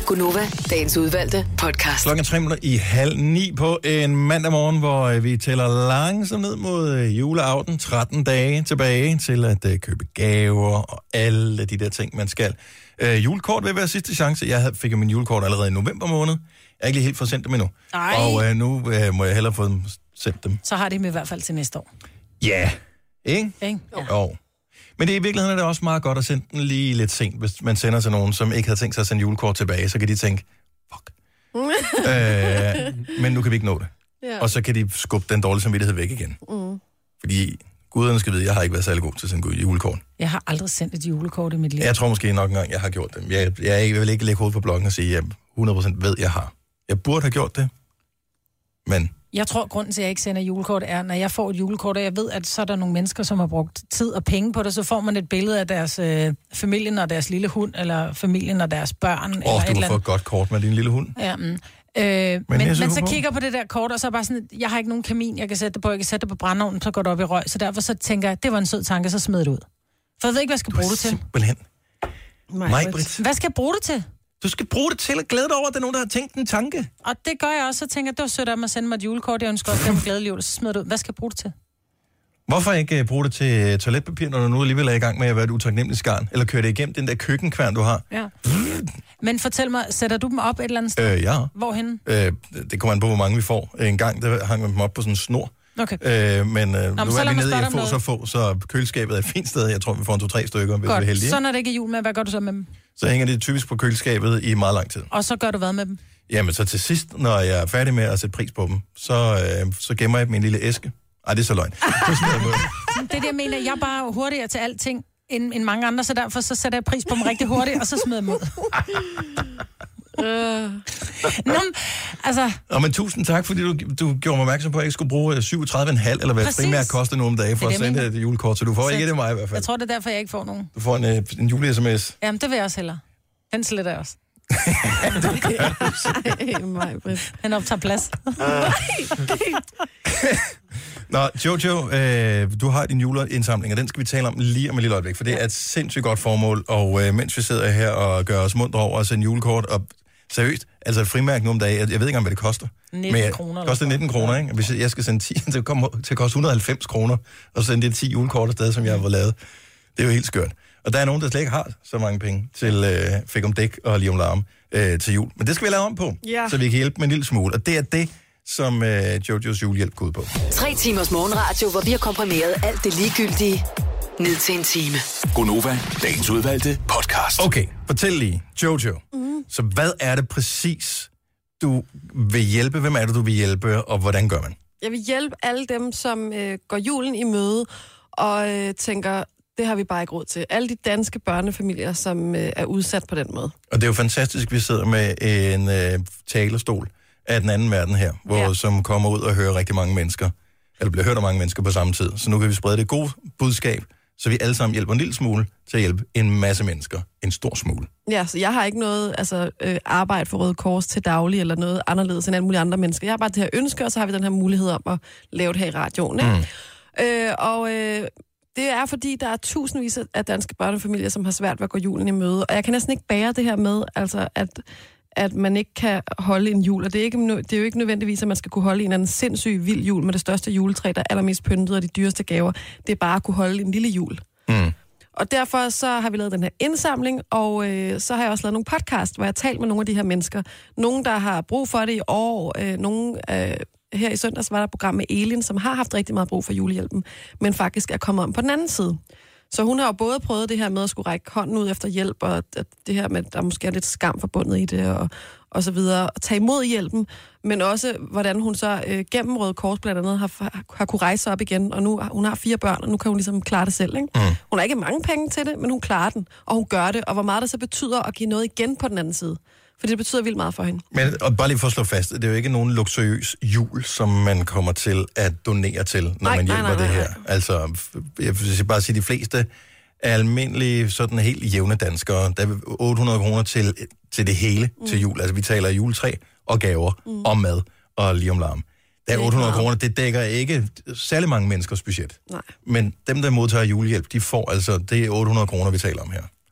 Gunova, dagens udvalgte podcast. Klokken tre minutter i halv ni på en mandag morgen, hvor vi tæller langsomt ned mod juleaften. tretten dage tilbage til at uh, købe gaver og alle de der ting, man skal. Uh, julekort vil være sidste chance. Jeg fik jo min julekort allerede i november måned. Jeg er ikke lige helt fået sendt dem endnu. Ej. Og uh, nu uh, må jeg hellere få dem sendt dem. Så har de dem i hvert fald til næste år. Ja, yeah. ikke? Ikke? Jo. jo. Men det er i virkeligheden er det også meget godt at sende den lige lidt sent, hvis man sender til nogen, som ikke havde tænkt sig at sende julekort tilbage, så kan de tænke, fuck. øh, men nu kan vi ikke nå det. Ja. Og så kan de skubbe den dårlige samvittighed væk igen. Mm. Fordi guderne skal vide, jeg har ikke været særlig god til at sende julekort. Jeg har aldrig sendt et julekort i mit liv. Jeg tror måske nok engang, jeg har gjort det. Jeg, jeg, jeg vil ikke lægge hovedet på blokken og sige, at jeg hundrede procent ved, jeg har. Jeg burde have gjort det, men... Jeg tror, grunden til, at jeg ikke sender julekort, er, når jeg får et julekort, og jeg ved, at så er der nogle mennesker, som har brugt tid og penge på det, så får man et billede af deres øh, familien og deres lille hund, eller familien og deres børn. Åh, oh, du har fået et godt kort med din lille hund. Ja, mm. øh, men, men, men så på. kigger på det der kort, og så er bare sådan, jeg har ikke nogen kamin, jeg kan sætte det på, jeg kan sætte det på brændeovnen, så går det op i røg, så derfor så tænker jeg, det var en sød tanke, så smider det ud. For jeg ved ikke, hvad jeg skal bruge det til. Simpelthen. Majbrit. Hvad skal jeg bruge det til? Du skal bruge det til at glæde dig over, at der er nogen, der har tænkt en tanke. Og det gør jeg også. Så tænker jeg, det var sødt af mig at sende mig et julekort. Jeg ønsker også, at glædelig jul. Så smider det ud. Hvad skal jeg bruge det til? Hvorfor ikke uh, bruge det til toiletpapir, når du nu alligevel er i gang med at være et utaknemmeligt skarn? Eller køre det igennem den der køkkenkværn, du har? Ja. Men fortæl mig, sætter du dem op et eller andet sted? Øh, ja. Hvorhenne? Øh, det kommer an på, hvor mange vi får. En gang, der hang man dem op på sådan en snor. Okay. Øh, men øh, Nå, nu men er vi nede i at få så få, så køleskabet er et fint sted. Jeg tror, vi får en to-tre stykker, hvis Godt. vi er heldige. Så når det ikke er jul med, hvad gør du så med dem? Så hænger det typisk på køleskabet i meget lang tid. Og så gør du hvad med dem? Jamen, så til sidst, når jeg er færdig med at sætte pris på dem, så, øh, så gemmer jeg dem i en lille æske. Ej, det er så løgn. Det er det, jeg mener. Jeg er bare hurtigere til alting end, end mange andre, så derfor så sætter jeg pris på dem rigtig hurtigt, og så smider jeg dem ud. Øh. Nå, altså... Nå, men tusind tak, fordi du, du gjorde mig opmærksom på, at jeg ikke skulle bruge syvogtredive komma fem eller hvad primært koster nogle dage for at sende et julekort, så du får så ikke det mig i hvert fald. Jeg tror, det er derfor, jeg ikke får nogen. Du får en, en jule-sms. Jamen, det vil jeg også hellere. Den sletter jeg også. Den optager plads. Nå, Jojo, øh, du har din juleindsamling, og den skal vi tale om lige om et lille øjeblik, for det er et sindssygt godt formål, og øh, mens vi sidder her og gør os mundt over at sende julekort, og seriøst, altså et frimærke nu om dagen, jeg, jeg ved ikke engang, hvad det koster. nitten kroner. Det koster nitten kroner, ikke? Hvis jeg skal sende ti, det kommer til at koste et hundrede og halvfems kroner, og så sende det ti julekort afsted, som jeg har lavet. Det er jo helt skørt. Og der er nogen, der slet ikke har så mange penge til øh, Fik om dæk og Lige om larm øh, til jul. Men det skal vi lave om på, ja. Så vi kan hjælpe med en lille smule. Og det er det, som øh, Jojos julehjælp går ud på. Tre timers morgenradio, hvor vi har komprimeret alt det ligegyldige ned til en time. Gunova, dagens udvalgte podcast. Okay, fortæl lige, Jojo. Mm. Så hvad er det præcis, du vil hjælpe? Hvem er det, du vil hjælpe, og hvordan gør man? Jeg vil hjælpe alle dem, som øh, går julen i møde og øh, tænker, det har vi bare ikke råd til. Alle de danske børnefamilier, som øh, er udsat på den måde. Og det er jo fantastisk, at vi sidder med en øh, talerstol af den anden verden her, hvor, ja. Som kommer ud og hører rigtig mange mennesker, eller bliver hørt af mange mennesker på samme tid. Så nu kan vi sprede det gode budskab, så vi alle sammen hjælper en lille smule til at hjælpe en masse mennesker en stor smule. Ja, så jeg har ikke noget altså, øh, arbejde for Røde Kors til daglig, eller noget anderledes end alle mulige andre mennesker. Jeg har bare det her ønske, og så har vi den her mulighed om at lave det her i radioen. Ikke? Mm. Øh, og... Øh, Det er, fordi der er tusindvis af danske børnefamilier, som har svært ved at gå julen i møde. Og jeg kan næsten ikke bære det her med, altså, at, at man ikke kan holde en jul. Og det er, ikke, det er jo ikke nødvendigvis, at man skal kunne holde en eller anden sindssyg vild jul med det største juletræ, der er allermest pyntet og de dyreste gaver. Det er bare at kunne holde en lille jul. Mm. Og derfor så har vi lavet den her indsamling, og øh, så har jeg også lavet nogle podcast, hvor jeg har talt med nogle af de her mennesker. Nogle, der har brug for det i år, øh, nogle... Øh, Her i søndags var der et program med Elin, som har haft rigtig meget brug for julehjælpen, men faktisk er kommet om på den anden side. Så hun har jo både prøvet det her med at skulle række hånden ud efter hjælp, og det her med, at der måske er lidt skam forbundet i det, og, og så videre, og tage imod hjælpen, men også, hvordan hun så øh, gennem Røde Kors blandt andet har, har, har kunne rejse op igen, og nu hun har fire børn, og nu kan hun ligesom klare det selv. Ikke? Mm. Hun har ikke mange penge til det, men hun klarer den, og hun gør det, og hvor meget det så betyder at give noget igen på den anden side. For det betyder vildt meget for hende. Men og bare lige for at slå fast, det er jo ikke nogen luksuriøs jul, som man kommer til at donere til, når nej, man hjælper nej, nej, nej, det her. Altså, jeg vil bare sige, de fleste er almindelige, sådan helt jævne danskere. Der er otte hundrede kroner til, til det hele mm. til jul. Altså, vi taler juletræ og gaver mm. og mad og lige om larm. Der er otte hundrede kroner, det dækker ikke særlig mange menneskers budget. Nej. Men dem, der modtager julehjælp, de får altså, det er otte hundrede kroner, vi taler om her. Ja.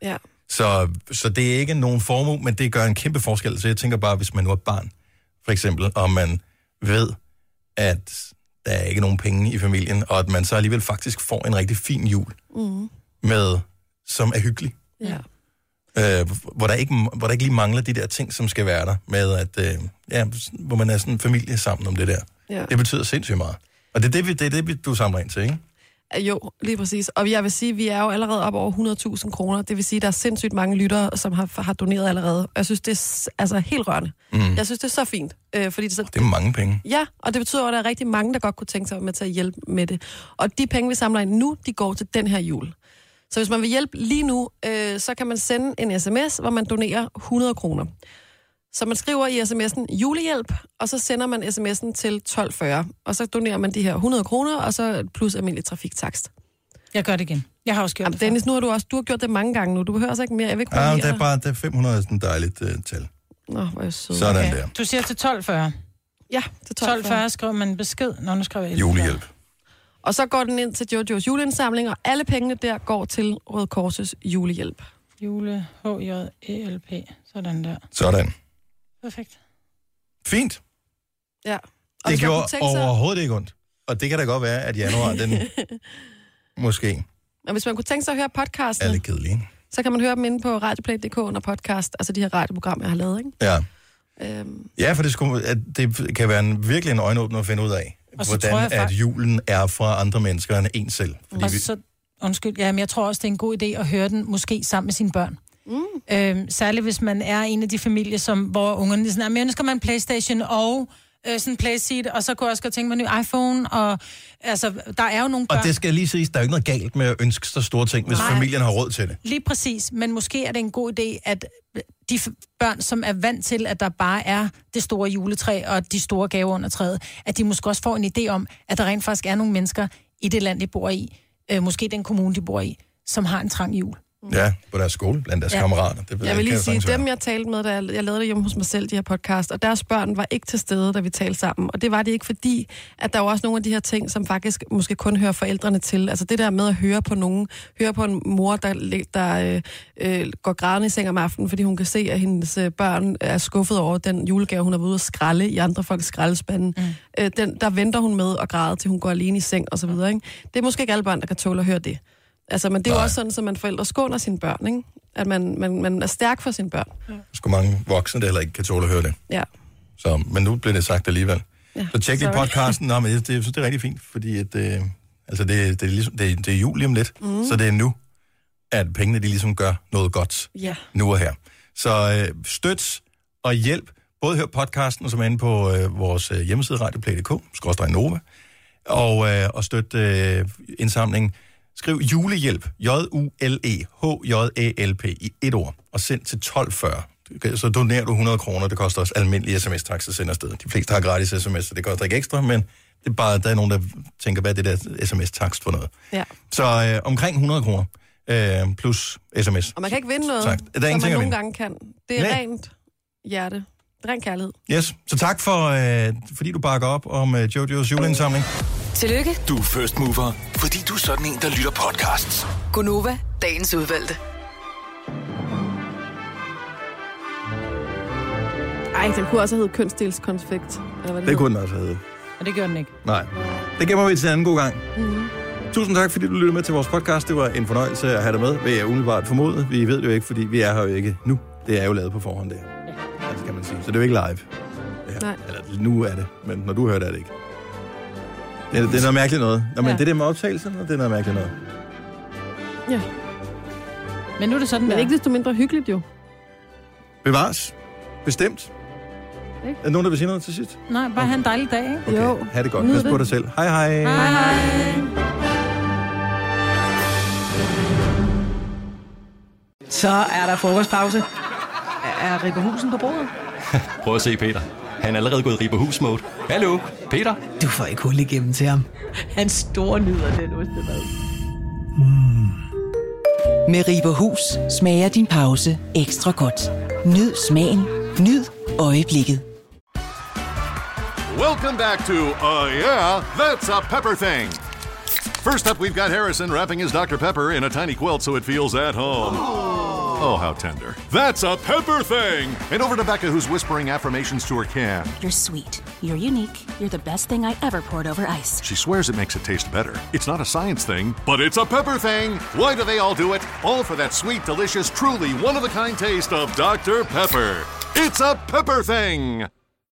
Så, så det er ikke nogen formue, men det gør en kæmpe forskel. Så jeg tænker bare, hvis man nu er barn, for eksempel, og man ved, at der er ikke nogen penge i familien, og at man så alligevel faktisk får en rigtig fin jul, Mm. med, som er hyggelig. Ja. Øh, hvor, der ikke, hvor der ikke lige mangler de der ting, som skal være der, med at, øh, ja, hvor man er sådan en familie sammen om det der. Ja. Det betyder sindssygt meget. Og det er det, vi, det, er det du samler ind til, ikke? Jo, lige præcis. Og jeg vil sige, at vi er jo allerede op over hundrede tusind kroner. Det vil sige, at der er sindssygt mange lyttere, som har, har doneret allerede. Jeg synes, det er altså helt rørende. Mm. Jeg synes, det er så fint. Øh, fordi det, så, det er mange penge. Ja, og det betyder, at der er rigtig mange, der godt kunne tænke sig med til at hjælpe med det. Og de penge, vi samler ind nu, de går til den her jul. Så hvis man vil hjælpe lige nu, øh, så kan man sende en sms, hvor man donerer hundrede kroner. Så man skriver i sms'en julehjælp, og så sender man sms'en til tolv fyrre. Og så donerer man de her hundrede kroner, og så plus almindelig trafiktakst. Jeg gør det igen. Jeg har også gjort Jamen, det Dennis, nu har du også du har gjort det mange gange nu. Du behøver altså ikke mere. Jeg vil ikke Ja, det er bare det er fem hundrede, sådan et dejligt uh, tal. Nå, hvor er jeg sød. Sådan Okay. der. Du siger til tolv fyrre. Ja, til tolv tolv fyrre skriver man en besked. Nå, nu skriver jeg Julehjælp. Og så går den ind til Jojos juleindsamling, og alle pengene der går til Røde Korsets julehjælp. Jule, H J E L P. Sådan der. Sådan. Perfekt. Fint. Ja. Og Det hvis man gjorde kunne tænke sig- overhovedet ikke ondt. Og det kan da godt være, at januar, den måske Og hvis man kunne tænke sig at høre podcasten, er lidt kedelig, ikke? så kan man høre dem inde på radioplay punktum d k under podcast, altså de her radioprogrammer, jeg har lavet, ikke? Ja. Øhm, Ja, for det, skulle, at det kan være en, virkelig en øjenåbner at finde ud af, Og så hvordan tror jeg at fakt- julen er fra andre mennesker end en selv. Fordi Og vi, så, undskyld, ja, men jeg tror også, det er en god idé at høre den måske sammen med sine børn. Mm. Øhm, særligt hvis man er en af de familier, som, hvor ungerne er sådan, men jeg ønsker mig en Playstation og øh, sådan en Playseat, og så kunne jeg også godt tænke mig en ny iPhone, og altså, der er jo nogle børn... og det skal lige siges, der er jo ikke noget galt med at ønske så store ting, hvis Nej. familien har råd til det. Lige præcis, men måske er det en god idé, at de f- børn, som er vant til, at der bare er det store juletræ og de store gaver under træet, at de måske også får en idé om, at der rent faktisk er nogle mennesker i det land, de bor i, øh, måske den kommune, de bor i, som har en trang jul. Ja, på deres skole, blandt deres Ja. ja. kammerater. Det ved Jeg vil kan lige sige, sagtens være. dem jeg talte med, da jeg, jeg lavede det hjemme hos mig selv, de her podcast, og deres børn var ikke til stede, da vi talte sammen. Og det var det ikke fordi, at der var også nogle af de her ting, som faktisk måske kun hører forældrene til. Altså det der med at høre på nogen, høre på en mor, der, der øh, øh, går grædende i seng om aftenen, fordi hun kan se, at hendes øh, børn er skuffet over den julegave, hun har været ude at skralde i andre folks skraldespande. Mm. Øh, den, der venter hun med at græde, til hun går alene i seng og så videre, ikke? Det er måske ikke alle børn, der kan tåle at høre det. Altså, men det er jo Nej. også sådan, at man forældre skåner sine børn, ikke? At man, man, man er stærk for sine børn. Der er sgu mange voksne, der heller ikke kan tåle at høre det. Ja. Så, men nu bliver det sagt alligevel. Ja, Så tjek lige sorry. podcasten. Nå, men det, det, jeg synes, det er rigtig fint, fordi at, øh, altså det, det, er ligesom, det, er- det er jul lige om lidt, mm. så det er nu, at pengene de ligesom gør noget godt. Ja. Nu og her. Så øh, støt og hjælp. Både hør podcasten, som er inde på øh, vores øh, hjemmeside, radioplay punktum d k, skråstreg Nova, og, øh, og støt øh, indsamlingen. Skriv julehjælp, J U L E H J E L P i et ord, og send til tolv fyrre. Så donerer du hundrede kroner, det koster også almindelig sms-takst at sende afsted. De fleste har gratis sms, så det koster ikke ekstra, men det er bare, der er nogen, der tænker, hvad er det der sms-takst for noget? Ja. Så øh, omkring hundrede kroner øh, plus sms. Og man kan ikke vinde noget, Tak. Der er som ingenting man at nogle vinde. gange kan. Det er Nej. rent hjerte. Det er ren kærlighed. Yes, så tak for, øh, fordi du bakker op om øh, Jojos juleindsamling. Tillykke, Du er first mover, fordi du er sådan en, der lytter podcasts. Gunova, dagens udvalgte. Ej, den kunne også have heddet kønsdelskonfekt. Eller hvad det, Det kunne den også have. Og det gør den ikke. Nej, det gemmer vi til en anden god gang. Mm. Tusind tak, fordi du lyttede med til vores podcast. Det var en fornøjelse at have dig med, vil jeg umiddelbart formode. Vi ved det jo ikke, fordi vi er her jo ikke nu. Det er jo lavet på forhånd, det her. Ja. Altså, kan man sige. Så det er jo ikke live. Det her. Nej. Eller nu er det, men når du hører det, er det ikke. Det er, det er noget mærkeligt noget. Nå, men Ja. det der med optagelsen, det er noget mærkeligt noget. Ja. Men nu er det sådan, Men der. ikke desto mindre hyggeligt jo. Bevares. Bestemt. Ikke? Er der nogen, der vil sige noget til sidst? Nej, bare have en dejlig dag, ikke? Okay, Jo. ha' det godt. Nyd Pas på det. dig selv. Hej hej. Hej, hej. Så er der frokostpause. Er Rikke Husen på bordet? Prøv at se, Peter. Han er allerede gået i Ribberhus-mode. Hallo, Peter? Du får ikke hul igennem til ham. Han store nyder den ostemad. Med Ribberhus smager din pause ekstra godt. Nyd smagen. Nyd øjeblikket. Welcome back to Uh Yeah, That's a Pepper Thing. First up, we've got Harrison wrapping his Doctor Pepper in a tiny quilt so it feels at home. Oh, how tender. That's a Pepper thing! And over to Becca, who's whispering affirmations to her can. You're sweet. You're unique. You're the best thing I ever poured over ice. She swears it makes it taste better. It's not a science thing, but it's a Pepper thing! Why do they all do it? All for that sweet, delicious, truly one-of-a-kind taste of Doctor Pepper. It's a Pepper thing!